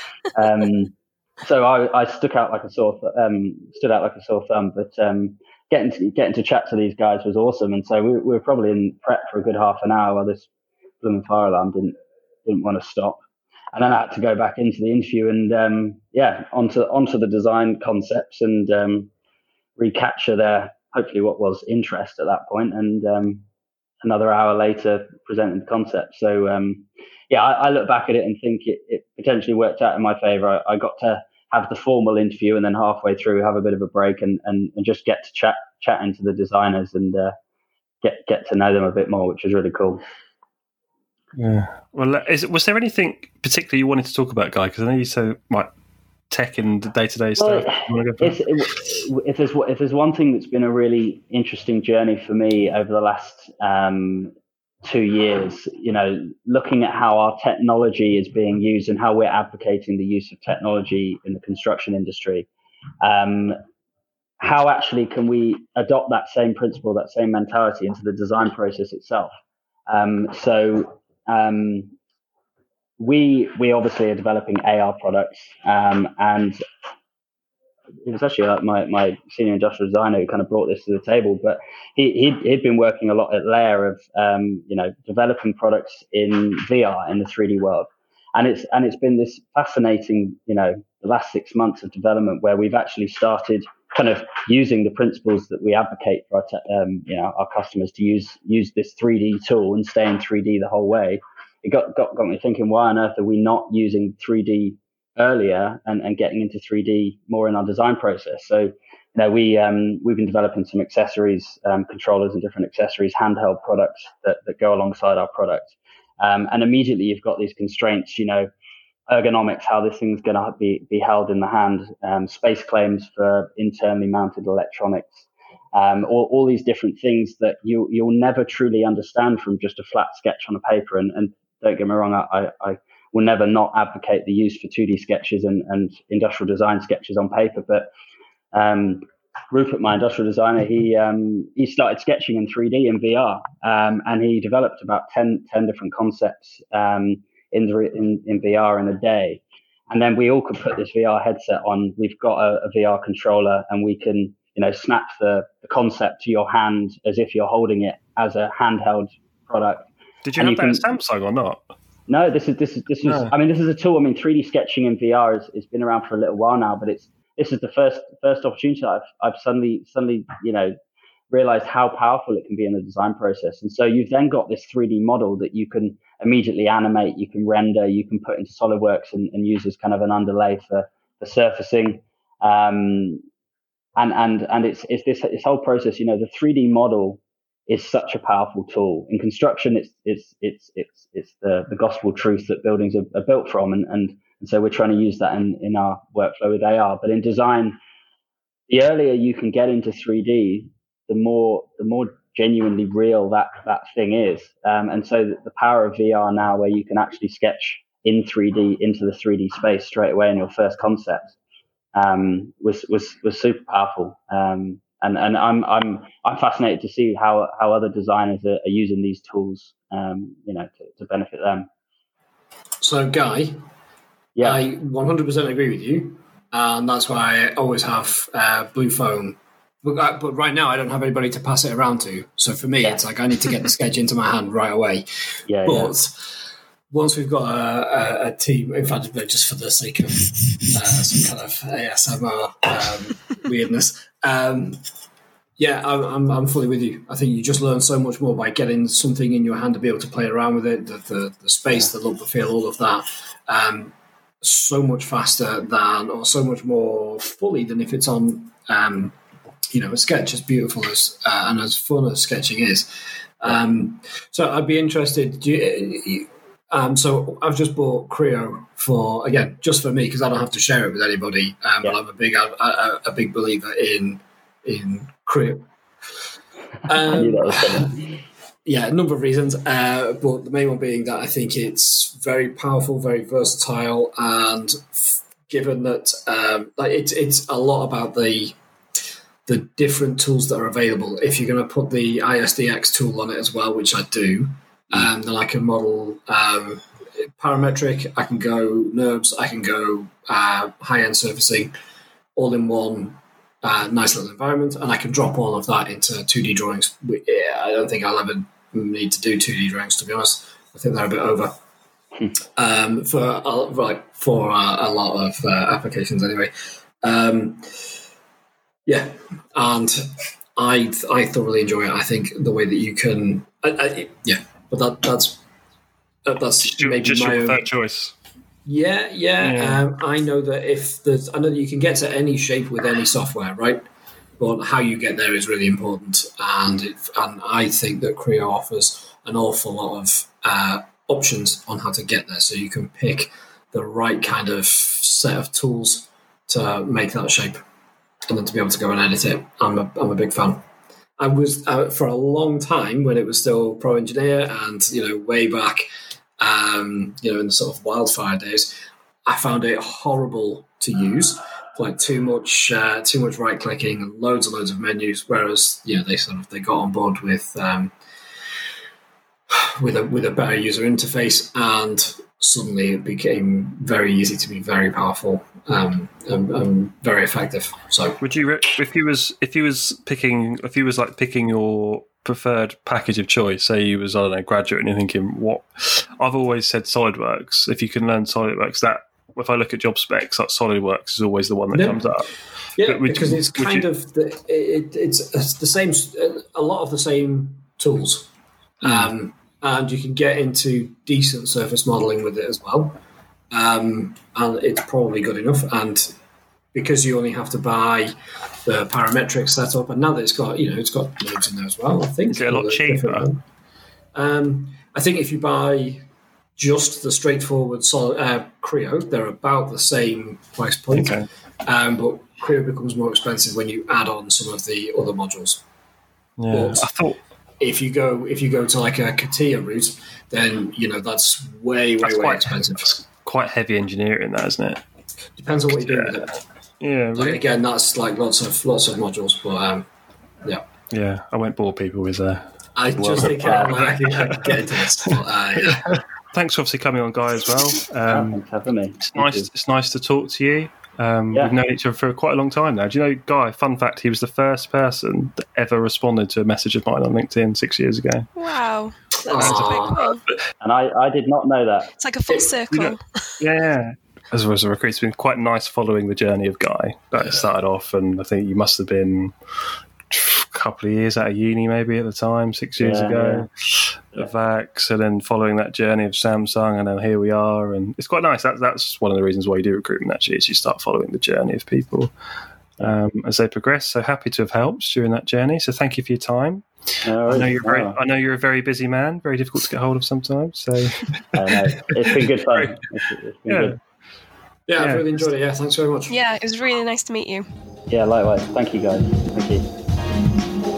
um, so I, I stuck out like a sore, th- um, stood out like a sore thumb. But um, getting to getting to chat to these guys was awesome. And so we, we were probably in prep for a good half an hour while this blooming fire alarm didn't didn't want to stop. And then I had to go back into the interview and um, yeah, onto onto the design concepts and um, recapture their hopefully what was interest at that point. And um, another hour later, presenting the concept. So um, yeah, I, I look back at it and think it, it potentially worked out in my favor. I, I got to have the formal interview and then halfway through have a bit of a break and, and, and just get to chat chat into the designers and uh, get get to know them a bit more, which was really cool. Yeah. Well, is, was there anything particularly you wanted to talk about, Guy? Because I know you so like tech and the day to day stuff. Well, go it's, it, if there's if there's one thing that's been a really interesting journey for me over the last um, two years, you know, looking at how our technology is being used and how we're advocating the use of technology in the construction industry. Um, how actually can we adopt that same principle, that same mentality into the design process itself? Um, so um, we we obviously are developing A R products, um, and it was actually like my, my senior industrial designer who kind of brought this to the table. But he he'd, he'd been working a lot at Layer of um, you know developing products in V R in the three D world, and it's and it's been this fascinating you know the last six months of development where we've actually started kind of using the principles that we advocate for our te- um, you know our customers to use use this three D tool and stay in three D the whole way. It got got, got me thinking, why on earth are we not using three D earlier and, and getting into three D more in our design process? So, you know, we um, we've been developing some accessories, um, controllers and different accessories, handheld products that, that go alongside our product. Um, and immediately you've got these constraints, you know, ergonomics, how this thing's going to be, be held in the hand, um, space claims for internally mounted electronics, um, all, all these different things that you, you'll never truly understand from just a flat sketch on a paper. And, and don't get me wrong, I, I will never not advocate the use for two D sketches and, and industrial design sketches on paper. But um, Rupert, my industrial designer, he um, he started sketching in three D in V R, um, and he developed about ten, ten different concepts um, in, the, in in V R in a day. And then we all could put this V R headset on. We've got a, a V R controller, and we can you know snap the, the concept to your hand as if you're holding it as a handheld product. Did you and have you that can, at Samsung or not? No, this is this is this is. No. I mean, this is a tool. I mean, three D sketching in V R has, has been around for a little while now, but it's this is the first first opportunity I've I've suddenly suddenly you know realized how powerful it can be in the design process. And so you've then got this three D model that you can immediately animate, you can render, you can put into SolidWorks and, and use as kind of an underlay for for surfacing. Um, and and and it's it's this this whole process. You know, the three D model is such a powerful tool. In construction, it's it's it's it's it's the, the gospel truth that buildings are, are built from, and, and and so we're trying to use that in, in our workflow with A R. But in design, the earlier you can get into three D, the more the more genuinely real that that thing is. Um, and so the power of V R now, where you can actually sketch in three D into the three D space straight away in your first concept, um, was was was super powerful. Um, and and I'm I'm I'm fascinated to see how how other designers are, are using these tools, um, you know, to, to benefit them. So, Guy, yeah, I one hundred percent agree with you, and that's why I always have uh, blue foam. But, but right now, I don't have anybody to pass it around to. So for me, yeah. it's like I need to get the sketch into my hand right away. Yeah, but yeah. once we've got a, a, a team, in fact, just for the sake of uh, some kind of A S M R um, weirdness, um, yeah, I'm, I'm I'm fully with you. I think you just learn so much more by getting something in your hand to be able to play around with it, the the, the space, the look, the feel, all of that. Um, so much faster than, or so much more fully than if it's on. Um, You know, a sketch as beautiful as uh, and as fun as sketching is. Um, so I'd be interested. Do you, um, so I've just bought Creo for, again, just for me, because I don't have to share it with anybody. Um, yeah. But I'm a big a, a big believer in in Creo. Um, yeah, a number of reasons, uh, but the main one being that I think it's very powerful, very versatile, and given that um, like it's it's a lot about the the different tools that are available. If you're going to put the I S D X tool on it as well, which I do, um, then I can model um, parametric, I can go NURBS, I can go uh, high-end surfacing, all in one uh, nice little environment, and I can drop all of that into two D drawings. I don't think I'll ever need to do two D drawings, to be honest. I think they're a bit over um, for, uh, like, for uh, a lot of uh, applications anyway. Um Yeah, and I I thoroughly enjoy it. I think the way that you can, I, I, yeah, but that that's that's just your, maybe just my your own third choice. Yeah, yeah. yeah. Um, I know that if there's, I know that you can get to any shape with any software, right? But how you get there is really important, and it, and I think that Creo offers an awful lot of uh, options on how to get there. So you can pick the right kind of set of tools to make that shape. And then to be able to go and edit it, I'm a I'm a big fan. I was uh, for a long time when it was still Pro Engineer, and you know way back, um, you know in the sort of wildfire days, I found it horrible to use, like too much uh, too much right clicking and loads and loads of menus. Whereas you know they sort of they got on board with um, with a with a better user interface, and suddenly it became very easy to be very powerful um, and, and very effective. So, would you, if you was if you was picking, if you was like picking your preferred package of choice, say you was I don't know graduate and you're thinking, what? I've always said SolidWorks. If you can learn SolidWorks, that if I look at job specs, like SolidWorks is always the one that yeah. comes up. Yeah, because you, it's kind you, of the it, it's, it's the same, a lot of the same tools. Um, And you can get into decent surface modelling with it as well. Um, and it's probably good enough. And because you only have to buy the parametric setup, and now that it's got, you know, it's got loads in there as well, I think. Is it a lot cheaper? Um, I think if you buy just the straightforward solid, uh, Creo, they're about the same price point. Okay. Um, but Creo becomes more expensive when you add on some of the other modules. Yeah, but I thought... If you go if you go to like a CATIA route, then you know that's way way that's way quite, expensive. That's quite heavy engineering, that isn't it? Depends on what you're doing yeah. with it. Yeah, like, really? Again, that's like lots of lots of modules, but um, yeah, yeah. I won't bore people with uh, I just think uh, like, I think I can get into this. But, uh, yeah. Thanks for obviously coming on, Guy, as well. Um, oh, thanks for having me. It's nice. It's nice to talk to you. Um, yeah. We've known each other for quite a long time now. Do you know, Guy, fun fact, he was the first person that ever responded to a message of mine on LinkedIn six years ago. Wow. That's Aww. cool. And I, I did not know that. It's like a full circle. You know, yeah. As a, as a recruit, it's been quite nice following the journey of Guy. That yeah. started off, and I think you must have been, couple of years out of uni, maybe at the time, six years Yeah, ago, yeah. of Vax, and then following that journey of Samsung, and then here we are. And it's quite nice. That, that's one of the reasons why you do recruitment, actually, is you start following the journey of people um, as they progress. So happy to have helped during that journey. So thank you for your time. No, I know you're very, no. I know you're a very busy man, very difficult to get hold of sometimes. So I know. It's been good fun. It's, it's been yeah. good. Yeah, Yeah. I've really enjoyed it. Yeah, thanks very much. Yeah, it was really nice to meet you. Yeah, likewise. Thank you, guys. Thank you.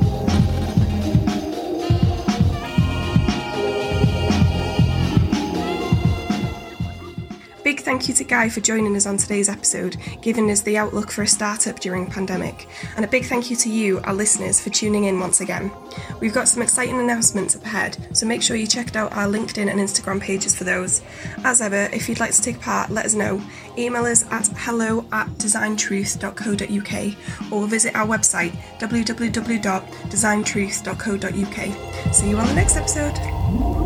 Big thank you to Guy for joining us on today's episode, giving us the outlook for a startup during the pandemic. And a big thank you to you, our listeners, for tuning in once again. We've got some exciting announcements up ahead, so make sure you check out our LinkedIn and Instagram pages for those. As ever, if you'd like to take part, let us know. Email us at hello at designtruth dot co dot uk or visit our website w w w dot designtruth dot co dot uk. See you on the next episode.